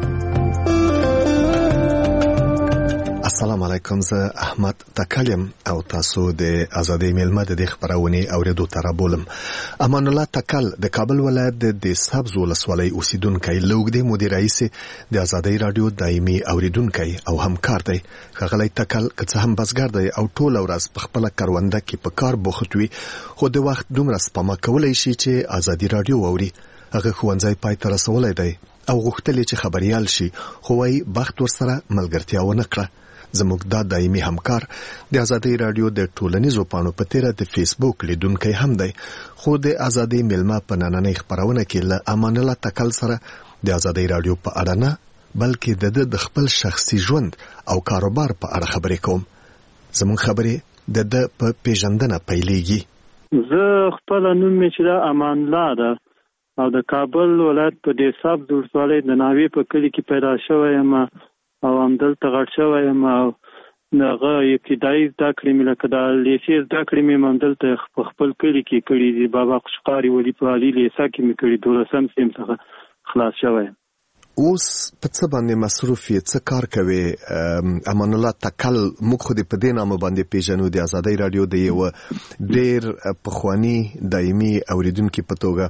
السلام علیکم، زه احمد تکلم او تاسو د ازادي ملما د خبرونه اوریدو تر بولم. امان الله تکل د کابل ولایت د سبز ولسوالۍ اوسیدونکو لوګدي مدیر رئیس د ازادي رادیو دایمي اوریدونکو او همکار دی. غلې تکل که څه هم بسګر دی او ټول ورځ په خپل کارونده کې په کار بوختوي، خو د وخت دومره سپما کولای شي چې ازادي رادیو اوري. هغه خوانځي پای تر رسولای دی او غوښتل چې خبريال شي، خو وايي بخت ورسره ملګرتیا ونه کړه. زموږ د دایمي همکار د ازادي رادیو د ټولنیزو پاڼو په تیره د فیسبوک لیدونکو هم دی، خو د ازادي ملما په نننۍ خبرونه کې له امان الله تکل سره د ازادي رادیو په اړه نه بلکې د خپل شخصي ژوند او کاروبار په اړه خبرې کوم. زموږ خبرې د په پیژندنه پیلېږي. زه خپل نوم مې چې امان الله ده او د کابل ولایت په دې سب ولسوالۍ د ناوې په کلی کې پیدا شوی یم او همدلته غټ شوی یم. او هغه ابتدایي زده کړې مې لکه د لیسې زده کړې مې همدلته په خپل کلي کې کړي دي. بابا قشقاري ولي په عالي لیسه کې مې کړي، 12م صنف څخه خلاص شوی. اوس په څه باندې مصروف یې، څه کار کوي؟ امان الله تکل موږ خو دې په دې نامه باندې پیژنو د ازادي رادیو د یو ډېر پخوانی دایمي اوریدونکو په توګه.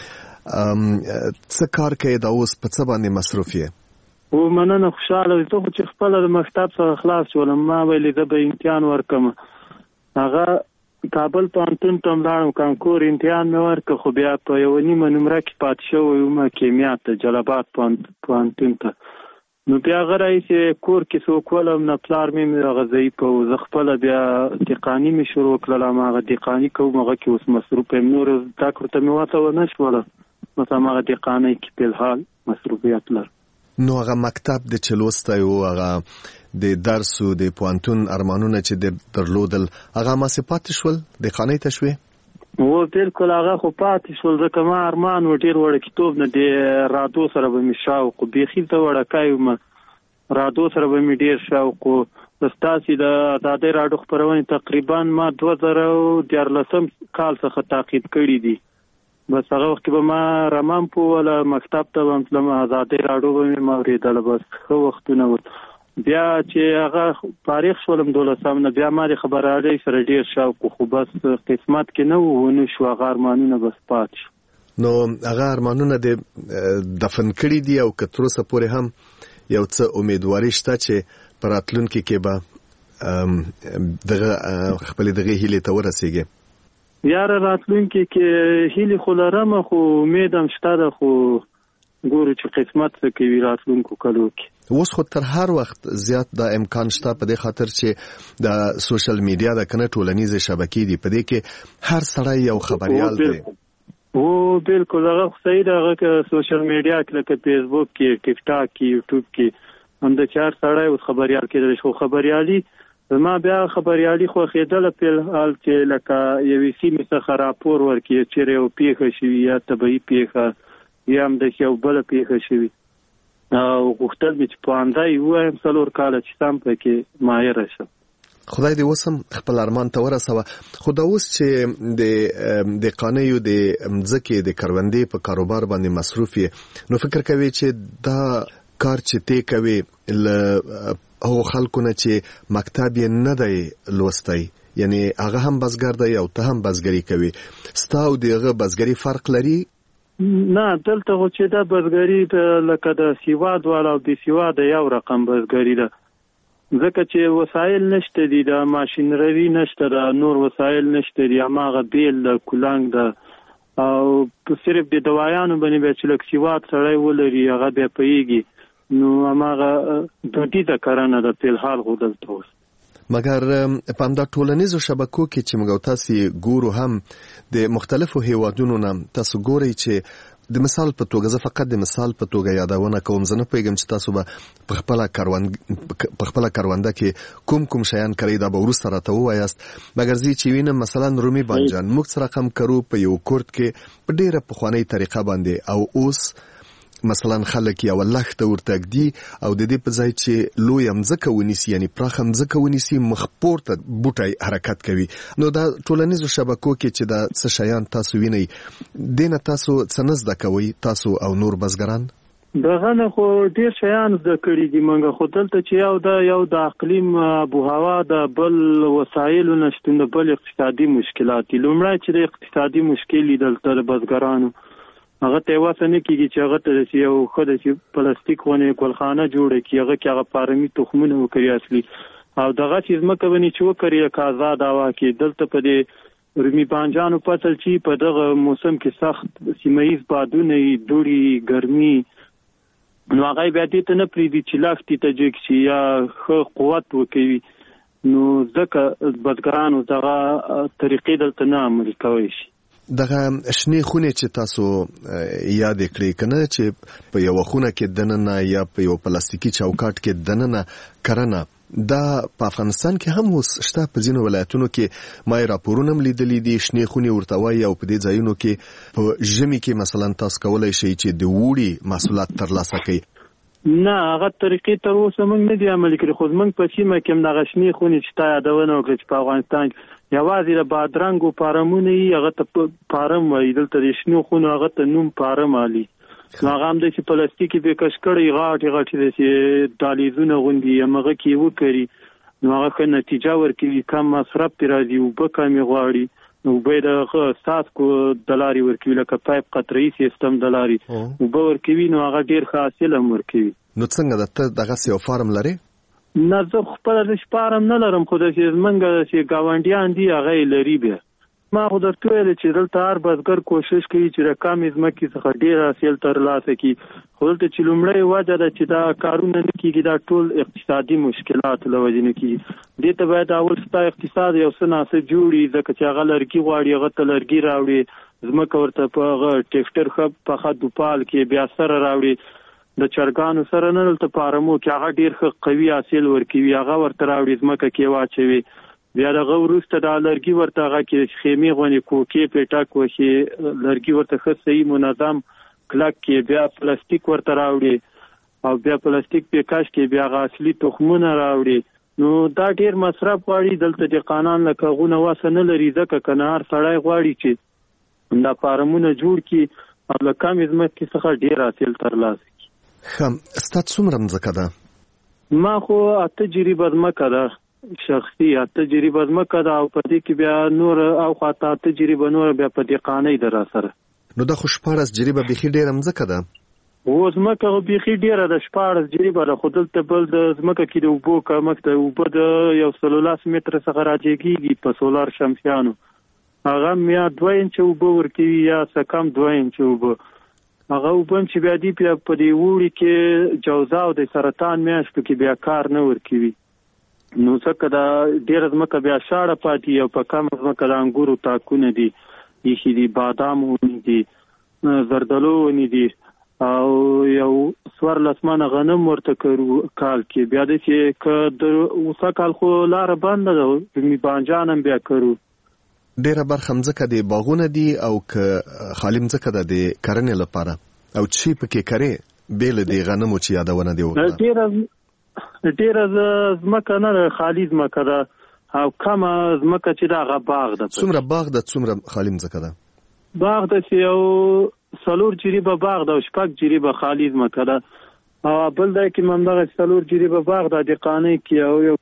څه کار کوي دا اوس په څه باندې مصروف یې؟ او مننه، خوشاله ته خو چې خپل د مکتب څخه خلاص شولم، ما ویلې د به امتحان ورکم. هغه کابل پوهنتون ته لاړم، کانکور امتحان مې ورکړ، خو بیا په 1.5 نمره کې پاتې شوی وم کیمیا ته جلبات پوهنتون ته. نو بیا هغه راهیسې کور کې څوک ولم نه، پلار مې هغه ضعیف و. زه خپله بیا دقاني مې شروع کړله، هماغه دقاني کوم، هغه کې اوس مصروف یم. نور زده کړو ته مې وته ونه شوله، بس هماغه دقانۍ کې فلحال مصروفیت لرم. نو هغه مکتب د چلوستی او هغه د درس او د پوهنتون ارمانونه چې درلودل هغه ما صفات شول د خانې تشوي؟ او بالکل هغه خو پاتې شول، ځکه ما ارمان و ډیر وړ کتاب نه د رادو سره به می شاوق بیخي ته وړکای ما رادو سره به می ډیر شاوق. استاسي د ازادي رادیو خبرونه تقریبا ما 2013 کال څخه تعقیب کړی دي. بس هغه وخت به ما رمام په ولا مکتب ته ومتلم، ازادي رادیو به مې اوریدل. بس خو وختونه و بیا چې هغه تاریخ شولم 12 نه، بیا ما د خبرالۍ سره ډیر شوق، خو بس قسمت کې نه ونه شو. هغه ارمانونه بس پات شو. نو هغه ارمانونه د دفن کړی دي او که تر اوسه پورې هم یو څه امیدواري شته چې پراتلونکي کې به دغه خپل دغه هیله ته ورسیږي؟ یار راتلونکي کې هیله خو لرم، خو امید هم شته ده، خو ګورو چې قسمت څه کوي راتلونکو کلو کې. اوس خو تر هر وخت زیات دا امکان شته په دې خاطر چې د سوشل میډیا د کنه ټولنیزه شبکې دي، په دې کې هر سړی یو خبريال دی. او بالکل هغه صحیح ده، هغه سوشل میډیا کې لکه فیسبوک کې، ټیک ټاک کې، یوټیوب کې هم د چار سړی اوس خبريال کېدل شو. خبريالي ما بیا خبريالي خو خېدل په حال چې لکه یوې سیمې څخه راپور ورکړي چې یو پیښه شوی یا طبيعي پیښه یا هم د یو بل پیښه شوی، او غوښتل مې چې پاندای وایم 4 کال چې سم پکې ماهر شم. خدای دې وسم خپل ارمان ته ورسوه. خو دا اوس چې د قانیو د مځکې د کروندې په کاروبار باندې مصروف یې، نو فکر کوي چې دا کار چې ته کوي هغه خلکونه چې مکتب یې نه دی لوستی، یعنی هغه هم بزګر دی او ته هم بزګری کوي، ستا او دغه بزګری فرق لري؟ نه، دلته خو چې دا بزګری لکه د سیواد والا او د سیواد یو رقم بزګری ده، ځکه چې وسایل نشته دي، د ماشینري نشته، د نور وسایل نشته دي، هماغه بیل د کولانګ ده او صرف د دوايانو باندې به چې لکه سیواد سړی ولري هغه بیا پیږي، نو هماغه دودیزه کرنه ده په الحال خو دلته اوس. مګر په همدا ټولنیزو شبکو کې چې موږ تاسو ګورو هم د مختلفو هیوادونو نه تاسو ګورئ چې د مثال په توګه، زه فقط د مثال په توګه یادونه کوم، زه نه پوهیږم چې تاسو به په خپله کرونده کې کوم شیان کوي، دا به وروسته راته ووایاست. مګر زه چې وینم مثلا رومي بانجان موږ سره رقم کرو په یو کورت کې په ډیره پخوانۍ طریقه باندې، او اوس مثلا خلک یو لخته ورته ږدي او د دې په ځای چې لوی مځکه ونیسي، یعنی پراخه مځکه ونیسي، مخ پورته بوټی حرکت کوي. نو دا ټولنیزو شبکو کې چې دا څه شیان تاسو وینئ، دینه تاسو څه نه زده کوئ تاسو او نور بزګران؟ دغه نه خو ډیر شیان زده کړي دي موږ، خو دلته چې یو د اقلیم ابوهوا د بل وسایلو نشتون، د بل اقتصادي مشکلات دي. لومړی چې د اقتصادي مشکل دلته د بزګرانو هغه ته واسه نه کیږي چې هغه ته یو خود چې پلاستیک ونه ګلخانه جوړه کی، هغه کې هغه فارمي تخمونه وکړي اصلي، او دغه چیز مکه ونی چې وکړي که آزاد هوا کې. دلته په دې رومي بانجانو فصل چې په دغه موسم کې سخت سیمایي بادونه، دوړي، ګرمي، نو هغه بیا دې ته نه پریدي چې لاختي ته جګ شي یا ښه قوت وکوي، نو ځکه بزګرانو دغه طریقې دلته نه عملي کوي شي. دغه شنې خونه چې تاسو یاد کړئ کنه چې په یو خونه کې دننه یا په یو پلاستیکي چوکاټ کې دننه کرنه، دا په افغانستان کې هم اوس شته. په ځینو ولایتونو کې ما راپورونه لیدلي دي شنې خونه ورته وایي، او په دې ځایونو کې په ژمي کې مثلا تاسو کولای شئ چې د وړي محصولات ترلاسه کړئ. نه، هغه طریقې تر اوسه موږ نه دي عملي کړي، خو موږ په سیمه کې هم دغه شنې خونې چې تا یادونه وکړه چې په افغانستان یوازې د بادرنګو فارمونه یې، هغه ته فارم وایي، دلته د شنو خونو هغه ته نوم فارم علي. نو هغه هم داسې پلاستیکي به کش کړی غاټې داسې دالیزونه غوندي همغه کې وکړي، نو هغه ښه نتیجه ورکوي، کم مصرف پرې راځي، اوبه کمې غواړي، نو اوبه یې د څاڅکو د لارې ورکوي، لکه پایپ قطره‌ایي سیستم د لارې اوبه ورکوي، نو هغه ډېر ښه حاصل هم ورکوي. نو څنګه ده ته دغسې یو فارم لرې؟ نه، زه خپله د فارم نه لرم، خو داسې زمونږ چې ګاونډیان دي هغه یې لري. بیا ما خو درته ویل چې دلته هر بزګر کوشش کوي چې د کمې ځمکې څخه ډېر حاصل ترلاسه کړي، خو دلته چې لومړی وجه ده چې دا کارونه نه کېږي، دا ټول اقتصادي مشکلات له وجې نه کېږي. دې ته باید اول ستا اقتصاد یو څه ناسه جوړي، ځکه چې هغه لرګي غواړي، هغه ته لرګي راوړي، ځمکه ورته په هغه ټیکټر ښه پخه دوپال کې بیا سره راوړي، د چرګانو سره نه دلته فارمو کې هغه ډېر ښه قوي حاصل ورکوي، هغه ورته راوړي، ځمکه کې واچوي، بیا دغه وروسته دا لرګي ورته هغه کې خیمې غوندې کوکې پیټک وشي، لرګي ورته ښه صحیح منظم کلک کې، بیا پلاستیک ورته راوړي، او بیا پلاستیک پیکاش کې بیا هغه اصلي تخمونه راوړي. نو دا ډېر مصرف غواړي. دلته دهقانان لکه هغونه وسه نه لري، ځکه که نه هر سړی غواړي چې دا فارمونه جوړ کړي او له کمې ځمکې څخه ډېر حاصل ترلاسه کړي. ستا څومره ځمکه ده؟ ما خو 8 جریبه ځمکه ده، شخصي 8 جریبه ځمکه ده، او په دې کې بیا نور او خاطر 8 جریبه نور بیا په دهقانۍ ده را سره. نو دا خو 14 جریبه بيخي ډېره ځمکه ده. و ځمکه خو بيخي ډېره ده، 14 جریبه ده، خو دلته بل د ځمکه کې د اوبو کمښت ده، اوبه د 113 متره څخه راجېږي په سولار شمسیانو، هغه یا 2 انچه اوبه ورکوي یا څه کم 2 انچه اوبه، هغه اوبه چې بیا دی په دې وړي کې جوزا او د سرطان میاشتو کې بیا کار نه ورکوي، نو څکه دا ډېره ځمکه بیا شاړه پاتې، او په کمه ځمکه د انګورو تاکونه دي، ایښي دي، بادام ونې دي، زردالو ونې دي، او یو 14 منه غنم ورته کرو کال کې. بیا داسې که د اوسه کال خو لاره بنده ده، رومي بانجان هم بیا کرو. ډیره برخه مځکه د باغونه دي او که خالي مځکه ده د کرنې لپاره، او چې پکې کرې بیل د غنمو چې یادونه دی وکړه؟ ډیره ځمکه نه ده، خالي ځمکه ده، او کمه ځمکه چې ده هغه باغ ده. څومره باغ ده څومره خالي مځکه ده؟ باغ ده چې یو 4 جریبه باغ ده او 6 جریبه خالي ځمکه ده، بل دا کې ممدغه 4 جریبه باغ د دقانې کې او یو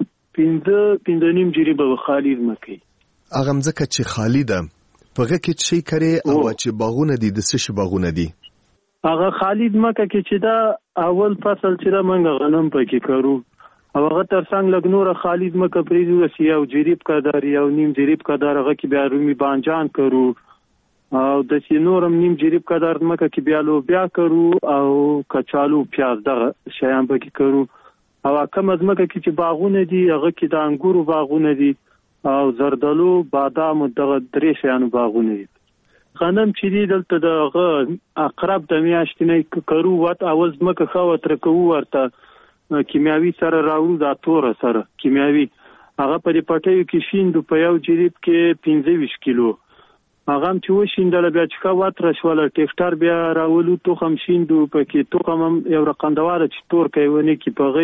5.5 جریبه خالي مکه. هغه مځکه چې خالی ده پغه کې شي کرے او چې باغونه دي د څه باغونه دي؟ هغه خالی مکه کې چې دا اول فصل چې دا منګه غنم پکې کرو او هغه تر څنګ لګ نور خالی مکه پریزو سی او جریب کدار یو نیم جریب کدار هغه کې بیا رومي بانجان کرو او د سینورم نیم جریب کدار مکه کې بیا لو بیا کرو او کچالو پیاز دغه شیان پکې کرو او کوم ځمکه کې چې باغونه دي هغه کې د انګورو باغونه دي او زردالو بادام دغه 3 شیانو باغونه دي. غنم چې دی دلته دغه اقرب د میاشتې نه کرو وات اول ځمکه خو تر کوو ورته کیمیاوي سره راوړو دا تور سره کیمیاوي هغه په دې پټیو کې شیندو په یو جریب کې 25 کیلو هغه هم چې وشیندل بیا چې خو وات راشواله ټیکټر بیا راولو تخم شیندو پکې تخم یو رقندواره چې تور کوي کې په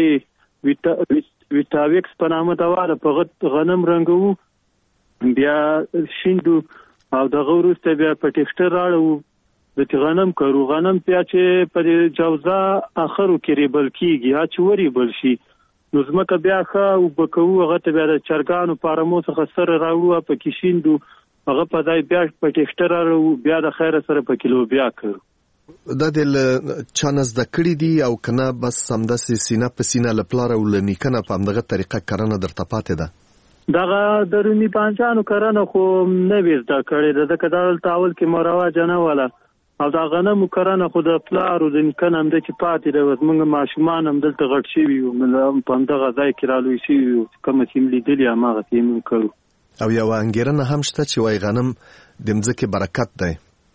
غي ویټاویکس په نامه دواله په غنم رنګو بیا شیندو او دغه وروسته بیا په ټیکټر راړو د غنم کرو غنم بیا چې په جوزا اخرو کې ریبل کیږي ها چې وری بل شي نو زمکه بیا خو وبکو هغه ته بیا د چرګانو پارمو څخه سره راوړو په کې شیندو هغه په ځای بیا په ټیکټر راړو بیا د خیر سره په کیلو بیا کرو. دا د چانس د کړی دی او کنه بس سمدسي سینه په سینه لپاره ولنی کنه په همدغه طریقه کرنه درته پاتې ده؟ دغه درونی پانچانو کرنه خو نه وېزدا کړی ده کدال تاول کې مرواج نه ولا او دا غنمو کرنه خو د پلارو د کنه هم د چې پاتې ده وزمنګ ماشومان هم دلته غټ شي وي مل په همدغه ځای کې رالوي شي کوم چې لیدلی هغه تیم کړو او یو انګیرنه هم شته چې وای غنم د مځکه برکت دی.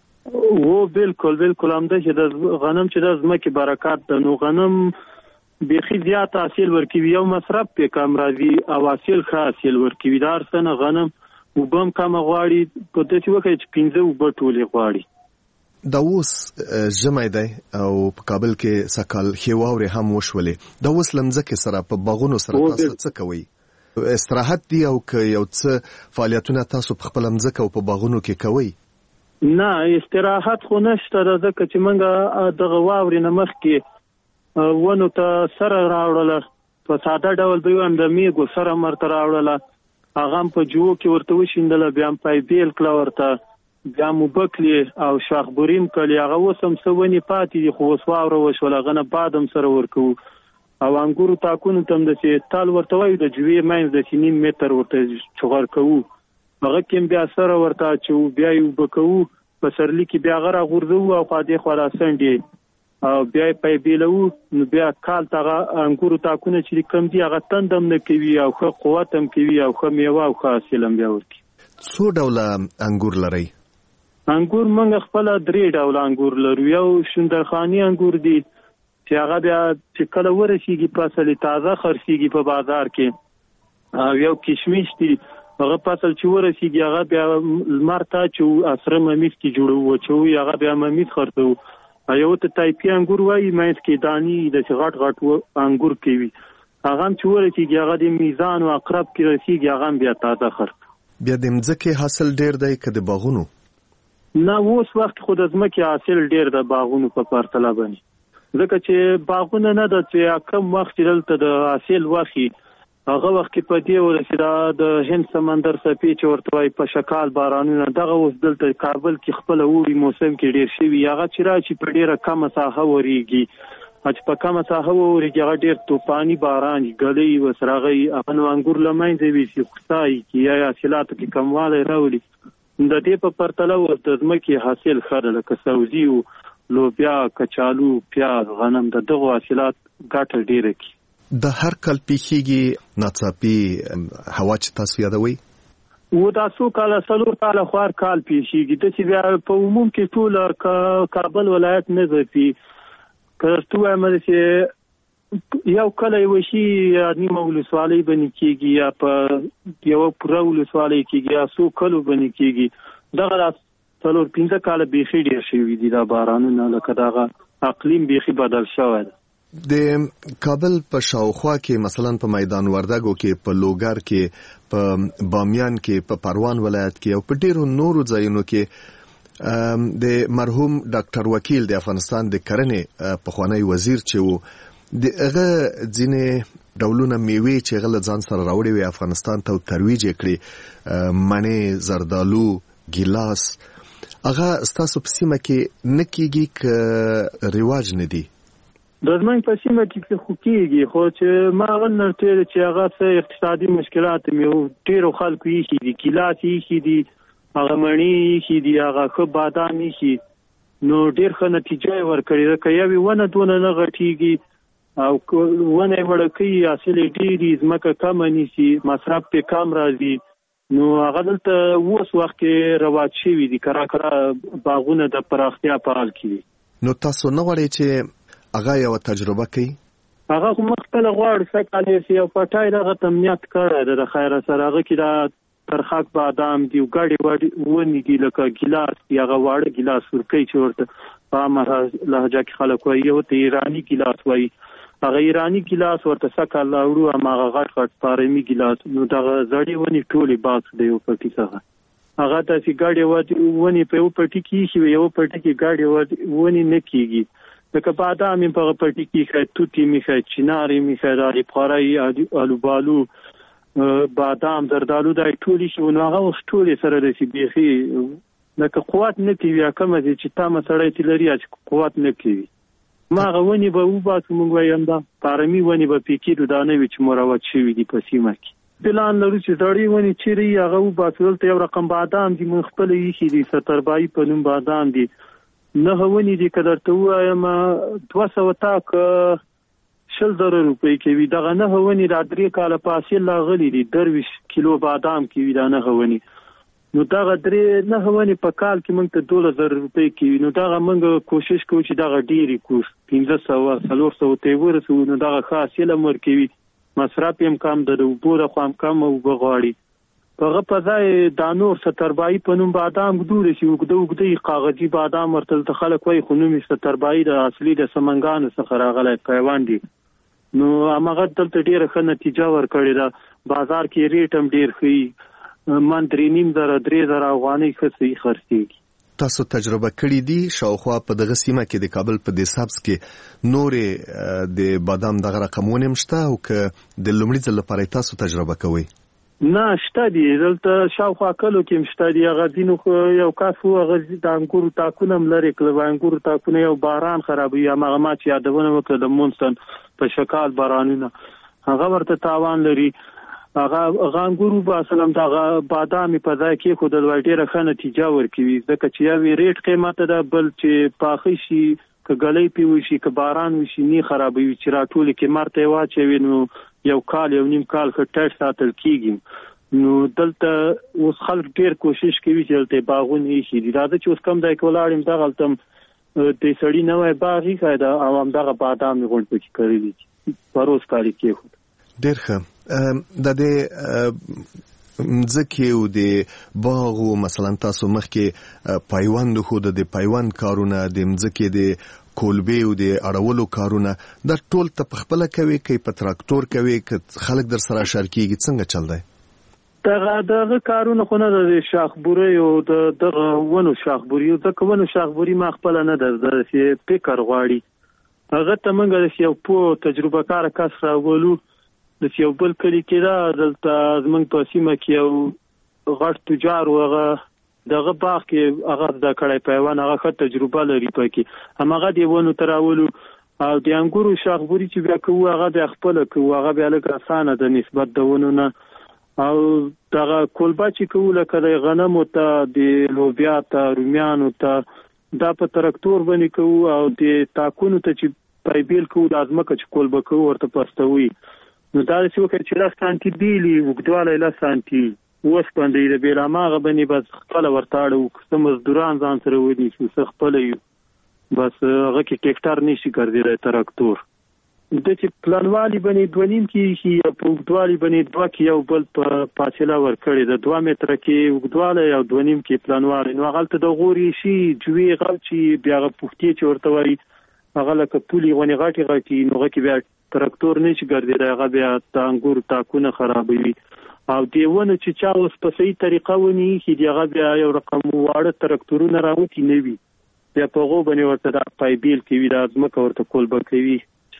و بالکل هم ده چې د غنم چې د زمکه برکات ده نو غنم بيخي زیات حاصل ورکوي یو مصرف په کم راځي او حاصل ښه حاصل ورکوي دار سنه غنم وبم کم غواړي په دې وخت چې 15 وبټولې غواړي. دا اوس جمع دی او په کابل کې سکال خيواوري هم وشولې دا اوس لمزکه سره په باغونو سره تاسو څه کوي؟ استراحت دی او که یو څه فعالیتونه تاسو په خپل مزکه او په باغونو کې کوي؟ نه استراحت خو نشته ځکه چې موږ دغه واوري نه مخ کې ونو ته سره راوړل په ساده ډول به هم د میګو سره مرته راوړل هغه په جو کې ورته وشیندل بیا په بیل کلا ورته بیا مو بکلی او شاخ بوریم کلی هغه وسم سونی پاتې دي خو وسواوره وشول غنه بادم سره ورکو او انګورو تاکونو تم د سي تال ورته وای د جوی ماین د سینیم متر ورته چغور کوو هغه کې بیا سره ورته چې بیا یو بکو په سرلی کې بیا غره غورځو او قاضي خلاصون دي او بیا په بیلو نو بیا کال تاغه انګورو تاکونه چې کم دي هغه تندم نه کوي او خو قوت هم کوي او خو میوه او حاصل هم بیا ورکی. څو ډول انګور لري؟ انګور موږ خپل 3 ډول انګور لرو یو شندرخانی انګور دي چې هغه بیا چې کله ورسیږي په اصلي تازه خرڅيږي په بازار کې او یو کشمش دي هغه فصل چې ورسیږي هغه بیا لمرته چې اسره ممیز کې جوړو چې هغه بیا ممیز خرڅو یو ته تایپی انګور وایي مېز کې دانی د غټ انګور کوي هغه چې ورسیږي هغه د میزان او اقرب کې رسیږي هغه بیا تازه خرڅ. بیا د مځکه حاصل ډیر دی که د باغونو؟ نه اوس وخت خو د ځمکې حاصل ډیر د باغونو په پرتله باندې ځکه چې باغونه نه د چې کم وخت دلته د حاصل واخی هغه وخت کې په دې ورسېدا د هند سمندر څخه چې ورته وای په شکال بارانونه دغه اوس دلته کابل کې خپل ووري موسم کې ډیر شوی هغه چې راځي په ډیره کم ساحه وریږي چې په کم ساحه وریږي هغه ډیر طوفاني باران غلي وسرغي افغان انګور لمنځه وي چې خدای کې یا حاصلاتو کې کمواله راولي د دې په پرتله د ځمکې حاصل خره لکه سبزي او لوبیا کچالو پیاز غنم دغه حاصلات ګټه ډیره کی. د هر کال پیخیږي ناڅاپي هوا چې تاسو یادوي و تاسو کال سلور کال خوار کال پیخیږي د چې بیا په عموم کې ټول کابل ولایت نه زفي کړهتو امر چې یو کله وشي نیمه ولسوالۍ باندې کېږي یا په یو پوره ولسوالۍ کېږي یا سو کلو باندې کېږي دغه سلور 15 کال بیخي ډیر شوی دي دا بارانونه لکه دغه اقلیم بیخي بدل شوی دی. د کابل په شاوخوا کې مثلا په میدان وردګو کې په لوګر کې په بامیان کې په پروان ولایت کې او په ډیرو نورو ځایونو کې د مرحوم ډاکټر وکیل د افغانستان د کرنې پخوانی وزیر چې د هغه ځینې ډولونه میوه چې غل ځان سره راوړي وي افغانستان ته ترویج کړي مڼې زردالو ګیلاس هغه ستاسو په سیمه کې نکېږي ک رواج نه دی د زمنګ په سیمه کې خو کېږي خو چې ما غنرته چې هغه څه اقتصادي مشکلات مې ډېر خلکو یې شي دي ګیلاس یې شي دي هغه مڼې یې شي دي هغه خو بادام یې شي نو ډېر ښه نتیجه ورکړې ده که یوې ونه دونه نه غټېږي او ونه یې وړه کوي حاصل یې ډېر ځمکه کمه نیسي مصرف پې کم راځي نو هغه دلته اوس وخت کې رواج شوي دي کراکره باغونه د پراختیا په حال کې دي نو تاسو نه غواړئ چې هغه یو تجربه کوي هغه خو مخکله غواړي سکهالی چې یو پټای دغه تمنیت کړی ده د خیره سره هغه کې دا ترخک بادام دي ګاډې ونې دي لکه ګیلاس دي هغه واړه ګیلاس ورکوي چې ورته په عامه لهجه کې خلک وایي یو ته ایراني ګیلاس وایي هغه ایرانی ګیلاس ورته سکه لاوړو هغه غټ پارمي ګیلاس نو دغه زړې ونې ټولې باکس دی یو پټي څخه هغه تاسو ګاډې ونې په یو پټي کې شي یو پټي کې ګاډې ونې نه کیږي لکه بادام په پټي کې خای توتي میخه چناري میخه داري پخاري الوبالو بادام زردالو دا ټولې شي نو هغه ټولې سره د سی بيخي لکه قوت نه کوي کومه چې تا مسړې تلري چې قوت نه کوي ما غونی به وباسو موږ وایم دا پارمي ونی به پکې دانه وي چې مروت شوی دی په سیمه کې پلان لرو چې زړی ونی چیرې هغه وباسول ته یو رقم بادام دي مون خپل یې شي دي 70 په نوم بادام دي نه ونی دي کدر ته وایم 200 تاک 100 روپۍ کې وي دغه نه ونی را 3 کال پاسې لا غلي دي 20 کیلو بادام کې وي دا نه ونی نو دا غدري نه ونی په کال کې موږ ته 2000 روپۍ کې نو دا موږ کوشش کوو چې دا ډېری کوس 1500 ته ورسو نو دا خاص یې لمر کوي مصرف هم کم د وبوره خام کم او بغواړي هغه په ځای د نور 70 په نوم بادام ګدور شي وګدوي کاغذي بادام ورته خلک وای خو نوم 70 د اصلي د سمنګان څخه راغلی پیوان دي نو هغه دلته ډیره ښه نتیجه ورکړې ده بازار کې ریټ هم ډیر ښه من 3.5 افغانۍ خسي خرڅيږي تاسو تجربه کړې دي شاوخوا په دغه سیمه کې د کابل په د سبز کې نورې د بادام دغه رقمونه مشته او ک د لومړي ځل لپاره تاسو تجربه کوئ نه شته دي دلته شاوخوا کلو کې مشته دي هغه دینو یو کاسو هغه د انګورو تاکونه لري کله انګورو تاکونه یو باران خرابوي هغه ما چې یادونه وکړه د مونستان په شکال بارانونه هغه ورته تاوان لري هغه انګورو با سلام دا بادام په ځای کې خو د ډیره ښه نتیجه ورکوي ځکه چې یو ریټ قیمت ده بل چې پاخي شي ک غلې پیوي شي ک باران وشي نه خرابوي چې راټول کې مرته واچوي نو یو کال یو نیم کال خټه ساتل کیږي نو دلته اوس خلک ډیر کوشش کوي چې دلته باغونه شي راځي چې اوس کم دای کولاړم دا غلطم د سړی نوې باغی قاعده عوام دغه بادام غونډ پکې کړی دي پروس کاری کې خو ډیر ښه د دې ځکه او د باغ مثلا تاسو مخکې پایوند خو د پایوند کارونه د مځکه د کولبي او د اړولو کارونه د ټول ته خپل کوي کې په تراکتور کوي ک خلک در سره شریکيږي څنګه چل دی دغه کارونه خو نه د شاخبوري او دغه ونو شاخبوري او دغه ونو شاخبوري ما خپل نه د فکر غواړي هغه ته موږ یو په تجربه کار کس راولو د یو بل کلی کې دا دلته زمونږ په سیمه کې یو غټ تجار وغه دغه باغ کې هغه د کړای پیوان هغه ښه تجربه لري پکې همغه دی ونه تراولو او د انګورو شاخبوري چې بیا کوو هغه د خپل کوو هغه بیا لکه اسانه د نسبت د ونه نه او دغه کولبا چې کوو لکه د غنمو ته د لوبیا ته رومیانو ته دا په تراکتور باندې کوو او د تاکونو ته چې پایبیل کوو د ازمکه چې کولبا کوو ورته پستوي نو دا څه وکړي چې لا سانتي دیلی وګدواله لا سانتي اوس باندې د بیراماغه باندې بس خپل ورتاړو کوم مزدوران ځان سره ودی چې خپل یو بس هغه کې ټریکټر نشي ګرځي تراکتور د چې پلانوالي باندې 2.5 کې په وګدوالي باندې 2 کې یو بل په فاصله ورکړي د 2 متر کې وګدواله یو 2.5 کې پلانوالي نو هغه ته د غوري شي جوی غل چې بیا پوښتې چې ورته وایي هغه لکه پولي غونې غاټي نو هغه کې بیا تراکتور نشي ګرځي هغه بیا د انګور تاکونه خرابوي او دیونه چې چا اوس په صحیح طریقه ونی چې دیغه بیا یو رقم واړه تراکتورونه راوتی نه وي بیا په غو باندې ورته د پایبیل کې وی د ازمکه ورته کول بکوي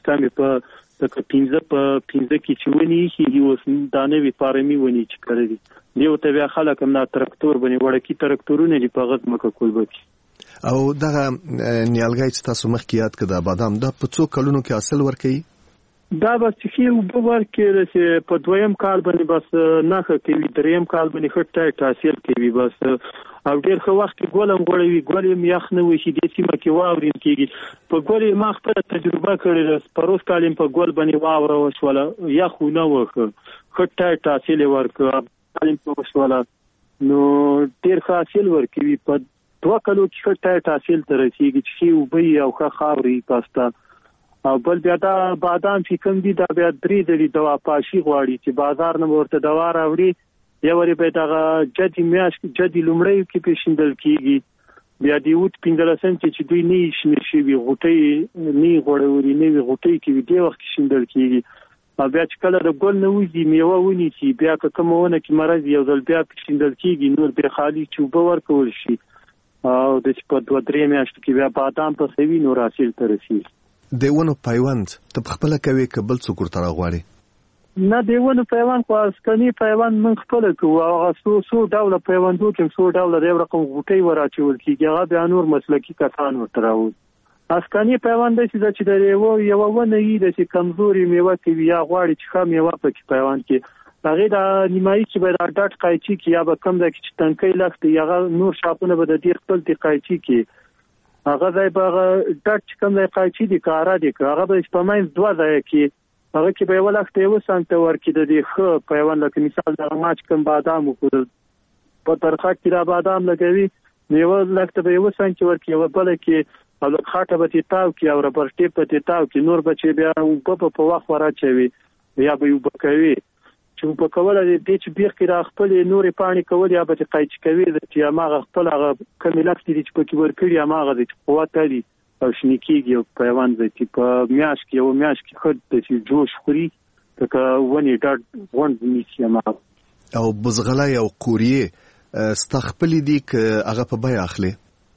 کمې په د 15 کې چې ونی هي اوس دانه وی فارمي ونی چې کړی دي دیو ته بیا خلک هم دا ترکتور باندې وړکی ترکتورونه دي په غږ مکه کول بکی او دغه نیالګي چې تاسو مخکې یاد کړه بادام دا په څو کلونو کې حاصل ورکړي دا بس چې وبور کې چې په دویم کال باندې بس نه کوي دریم کال باندې خټه حاصل کوي بس او ډیر خو وخت ګولم غوړوي ګولم یخ نه وي چې د سیمه کې واورین کېږي په ګولې ما خپل تجربه کړې ده پروس کالم په ګول باندې واوره وشوله یخ نه وخه خټه حاصل ورکړه کالم په وشوله نو ډیر حاصل ورکوي په 2 کلو کې خټه حاصل تر رسیدي چې وبي او خاوري پاستا او بل بیا دا بادام چې کوم دي دا بیا درې دلی دوا پاشي غواړي چې بازار نه ورته دوا راوړي یا وری به دا جدي میاش جدي لومړی کې پیښیندل کیږي بیا دی وټ 15 سنت چې دوی نه شي وی غټي نه غوړوري نه غټي کې دی وخت شیندل کیږي بیا چې کله د ګل نه وځي میوه ونی چې بیا کومونه کې مرز یو ځل بیا پیښیندل کیږي نور به خالی چوبه ورکول شي او د په 2-3 میاشتو کې بیا بادام په سوي نور حاصل تر رسیږي دیونه پیوند ته خپل کوي کبل څوک تر غواړي نه دیونه پیوند خو اسکنی پیوند من خپل کوو هغه سو ډول پیوندو کې سو ډول د رقم غوټي وراچول کیږي هغه بیا نور مسلکی کسان ورتراو اسکنی پیوند چې د یو ونه یی د کمزوري میوه کې یا غواړي چې خام میوه په پیوند کې هغه د نیمایي چې به د ډاټ قایچی کې یا به کم د چې تنکې لخت یا نور شاپونه به د دې خپل د قایچی کې هغه ځای به ډاټ کم د قایچی د کارا دي هغه به په ماین 2 ځای کې هغه کې به ولخت یو سنت ورکې د دې خ پیوند لکه مثال د ماچ کم بادام وکړل په ترخه کې را بادام لګوي نیو لخت به یو سنت ورکې یو بل کې او خاطه به تاو کې او ربر ټیپ په تاو کې نور بچي بیا په وخت وراچوي یا به یو بکوي چې په کوله د چې بیخ کې را خپل نورې پانی کول یا به قایچ کوي چې ماغه خپل هغه کمیلات دي چې په کې ورکړي ماغه د قوت لري او شنیکيږي پیوند چې په میاش کې او میاش کې خود چې جوش خوري تک ونی ډاټ وند نیسی ماغه او بزغلای او قوریه استخپل دي ک هغه په بیا اخلي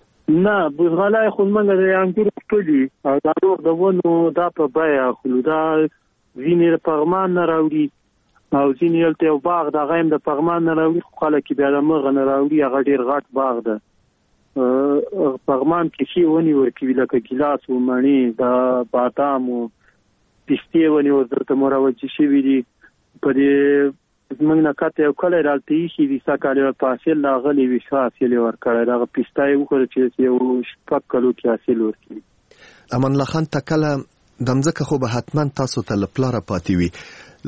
نه بزغلای خو منګه د انګور خپلي او دا نور د ونو دا په بیا اخلو دا وینې پرمان نه راوړي او ځینې یلته یو باغ د غیم د پغمان نه راوړي خو خلک بیا د مغه نه راوړي هغه ډیر غټ باغ ده پغمان کې شي ونی ورکوي لکه ګلاس او مڼې د بادام او پسته ونی ورته مروجي شي وي په دې موږ نه کاته یو کله راځي چې د ساکاله پاسل لاغلي وي حاصل ورکړي دا پسته یو خو چې یو شپږ کلو کې حاصل ورکړي امان الله خان تکله دمځکه خو به حتمان تاسو ته لپاره پاتې وي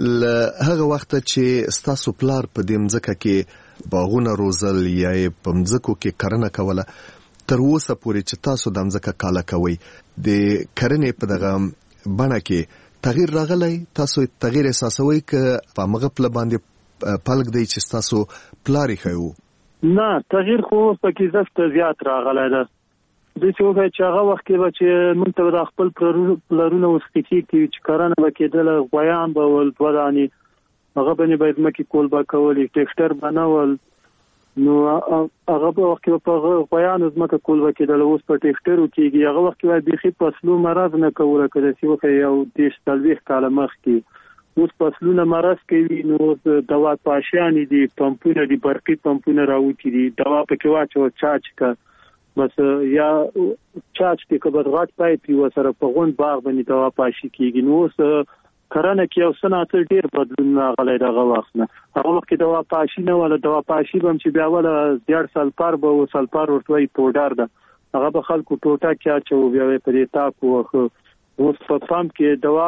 هغه وخت چې ستاسو پلار په دې مځکه کې باغونه روزل یا په مځکو کې کرنه کوله تر اوسه پورې چې تاسو د مځکه کاله کوي د کرنې په دغه بڼه کې تغییر راغلی تاسو تغییر احساسوي ک په مغفل باندې پلک دی چې تاسو پلاری خو نه تغییر خو پکې زفت زیات راغلی ده د څه چې هغه وخت کې چې موږ ته د خپل پلرونو وسکتي کې چې کارانه وکیدل غویان به ول وداني هغه باندې باید مکه کول با کول ټیکټر بنول نو هغه په وخت کې په غویان زمکه کول وکیدل اوس په ټیکټرو کېږي هغه وخت کې بيخي فصلو مرز نه کوله کله چې وخت یو دیش تلويخ کاله مخ کې اوس فصلونه مرز کوي نو دوا پاشيان دي پمپونه دي برقي پمپونه راوتی دي دوا په کې واچو چاچ کا بس یا چاچ کې کبر غټ پای په وسره په غون باغ باندې دوا پاشي کېږي نو کرنه کې او صنعت ډیر بدلون راغلی دغه وخت نه هغه وخت کې دوا پاشي نه ولا دوا پاشي بم چې بیا ولا زیات سلپار به سلپار ورتوي پودر ده هغه به خلکو ټوټه کې اچو بیا په دې تاکو اوس په پمپ کې دوا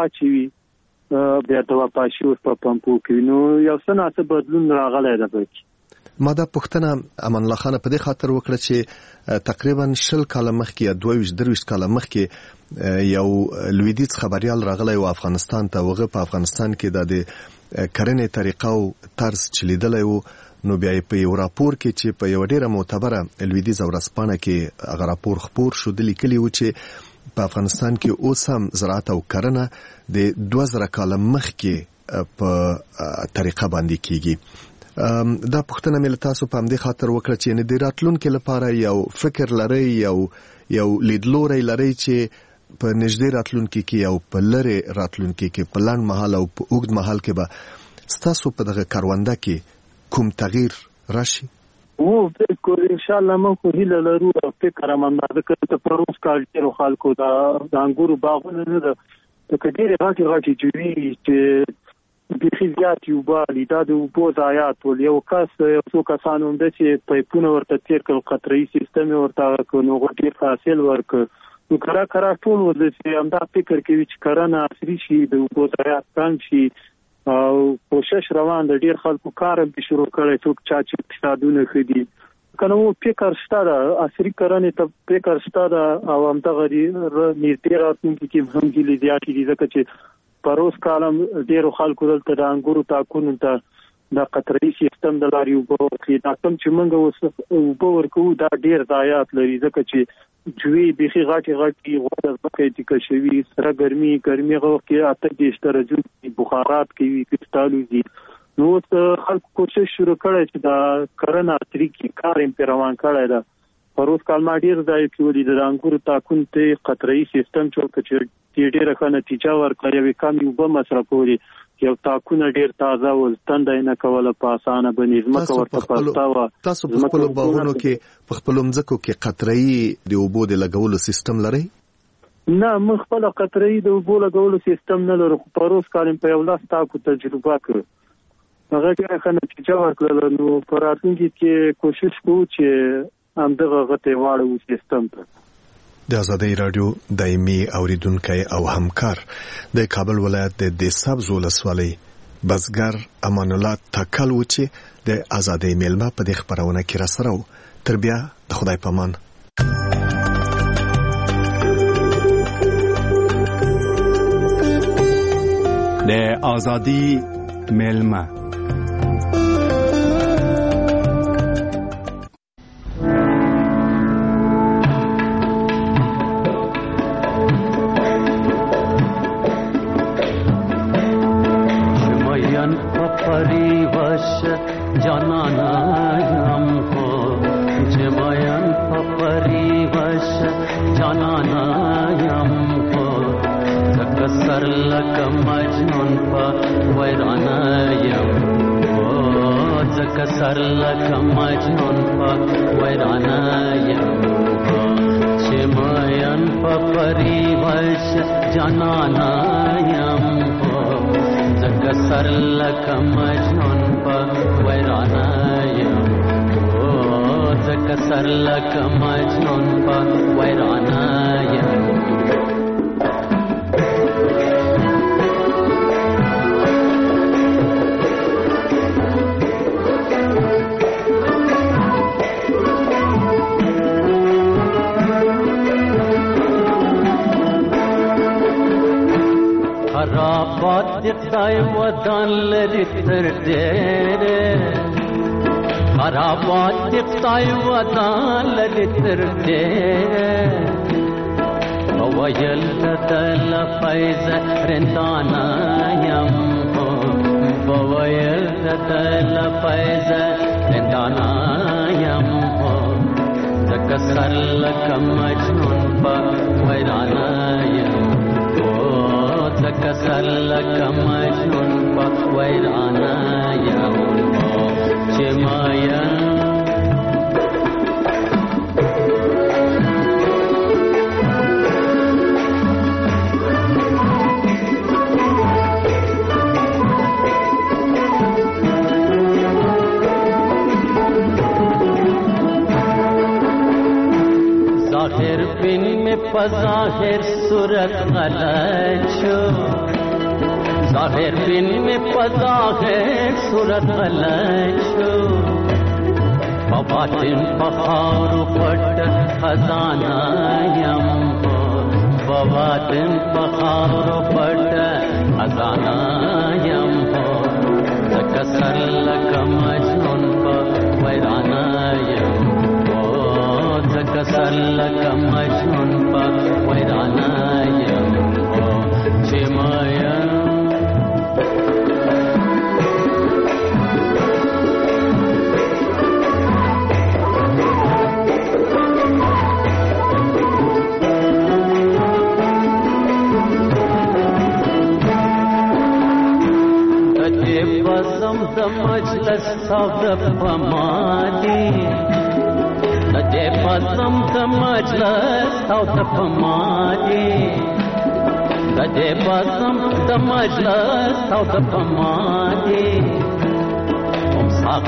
چوي بیا دوا پاشي اوس په پمپو کې نو یو صنعت بدلون راغلی ده پکې ما دا پښتنه امان الله خان په دې خاطر وکړه چې تقریبا 20 کال مخکې یا 22 کال مخکې یو لویدیز خبريال راغلی او افغانستان ته وغه په افغانستان کې د کرنې طریقه او طرز چلیدلای وو نو بیا په یو راپور کې چې په یو ډیره معتبره لویدیز ورسپانه کې هغه راپور خبر شو د لیکلي و چې په افغانستان کې اوس هم زراعت او کرنه د 2000 کال مخکې په طریقه باندې کیږي دا پښتنه مل تاسو په همدې خاطر وکړه چې نه د راتلونکو لپاره یو فکر لري یو لیدلوري لري چې په نږدې راتلونکي کې او په لری راتلونکي کې په لاند محل او په اوږد محل کې به ستاسو په دغه کارونده کې کوم تغییر راشي؟ او بالکل ان شاء الله موږ په هیله لرو او فکر منداده کړو ته پروس کال ډیرو خلکو دا د انګورو باغونه نه ده د کډيري غاټي جوړي چې بيخي زیات یو بالي دا د وبو ضایعات ول یو کس یو څو کسانو هم د چې پایپونه ورته تیر کړ قطري سیستم ورته کو نو غټي حاصل ورک نو کرا ټول ول چې هم دا فکر کوي چې کرنه اصلي شي د وبو ضایعات کم شي او کوشش روان د ډیر خلکو کار به شروع کړي څوک چې اقتصادونه خدي کنه وو فکر ستاره اصلي کرنه ته فکر ستاره او هم دغه نیټه راتلونکي کې هم کې لیداتي دي ځکه چې پروس کالم ډیرو خلکو دلته د انګورو تاکونو ته د قطري سیستم د لاري وبو کې دا کوم چې موږ وبو ورکو دا ډیر ضایعات لري ځکه چې جوی بيخي غاټي غوډه بکې دي کشوي سره ګرمي غو کې اته دې درجه بخارات کوي کټالو دي نو خلک کوشش شروع کړي چې دا کرنه طریقې کار هم روان کړي دا پروس کال ما ډیر ځای کې ولې د انګورو تاکون ته قطري سیستم چې ډیره ښه نتیجه ورکړي وي کم یو به مصرفوري یو تاکونه ډیر تازه ول تنده نه کوله په اسانه بنې زمکه ورته پاستاوه تاسو په خپل باغونو کې په خپل مځکو کې قطري د اوبو د لګولو سیستم لري؟ نه موږ خپل قطري د اوبو لګولو سیستم نه لرو پروس کال په یو لاس تاکو تجربه کړ هغه ډیره نتیجه ورکړه نو پر راتلونکي کې کوشش کوو چې هم دغه غته واړو سیستم ته د آزادۍ رادیو دایمي اوریدونکو او همکار د کابل ولایت د دسابز ولسوالۍ بزګر امان الله تکل و چې د آزادۍ میلمه په دې خبرونه کې را سره و تر بیا د خدای پامان د آزادۍ میلمه ظاهر صورت غلط شو ظاهر بن में ظاهر صورت غلط شو باطن بخار پٹ خزانہ یم ہو باطن بخار پٹ خزانہ یم ہو کسر لک مجنون ویرانہ یم کسر لک مجنون ویرانہ یم چمایا صوت پمادی دې پسم د مجلس او د پمادی دې پسم د مجلس او د پمادی هم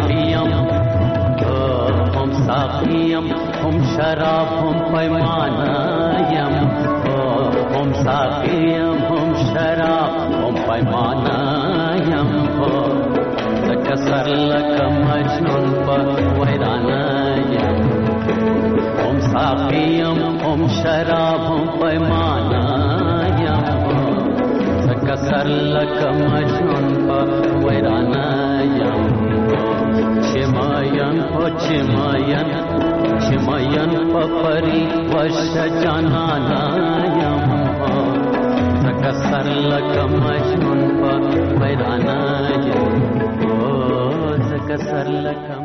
ساقیم هم شراب هم پیمانه یم هم ساقیم هم شراب هم پیمانه یم کسر لکه مجنون په ویرانه یم هم ساقیم هم شراب هم پیمانه یم کسر لکه مجنون په ویرانه یم چماین په چماین په پری وش جانانا یم کسر لکه مجنون په ویرانه یم کسر لکه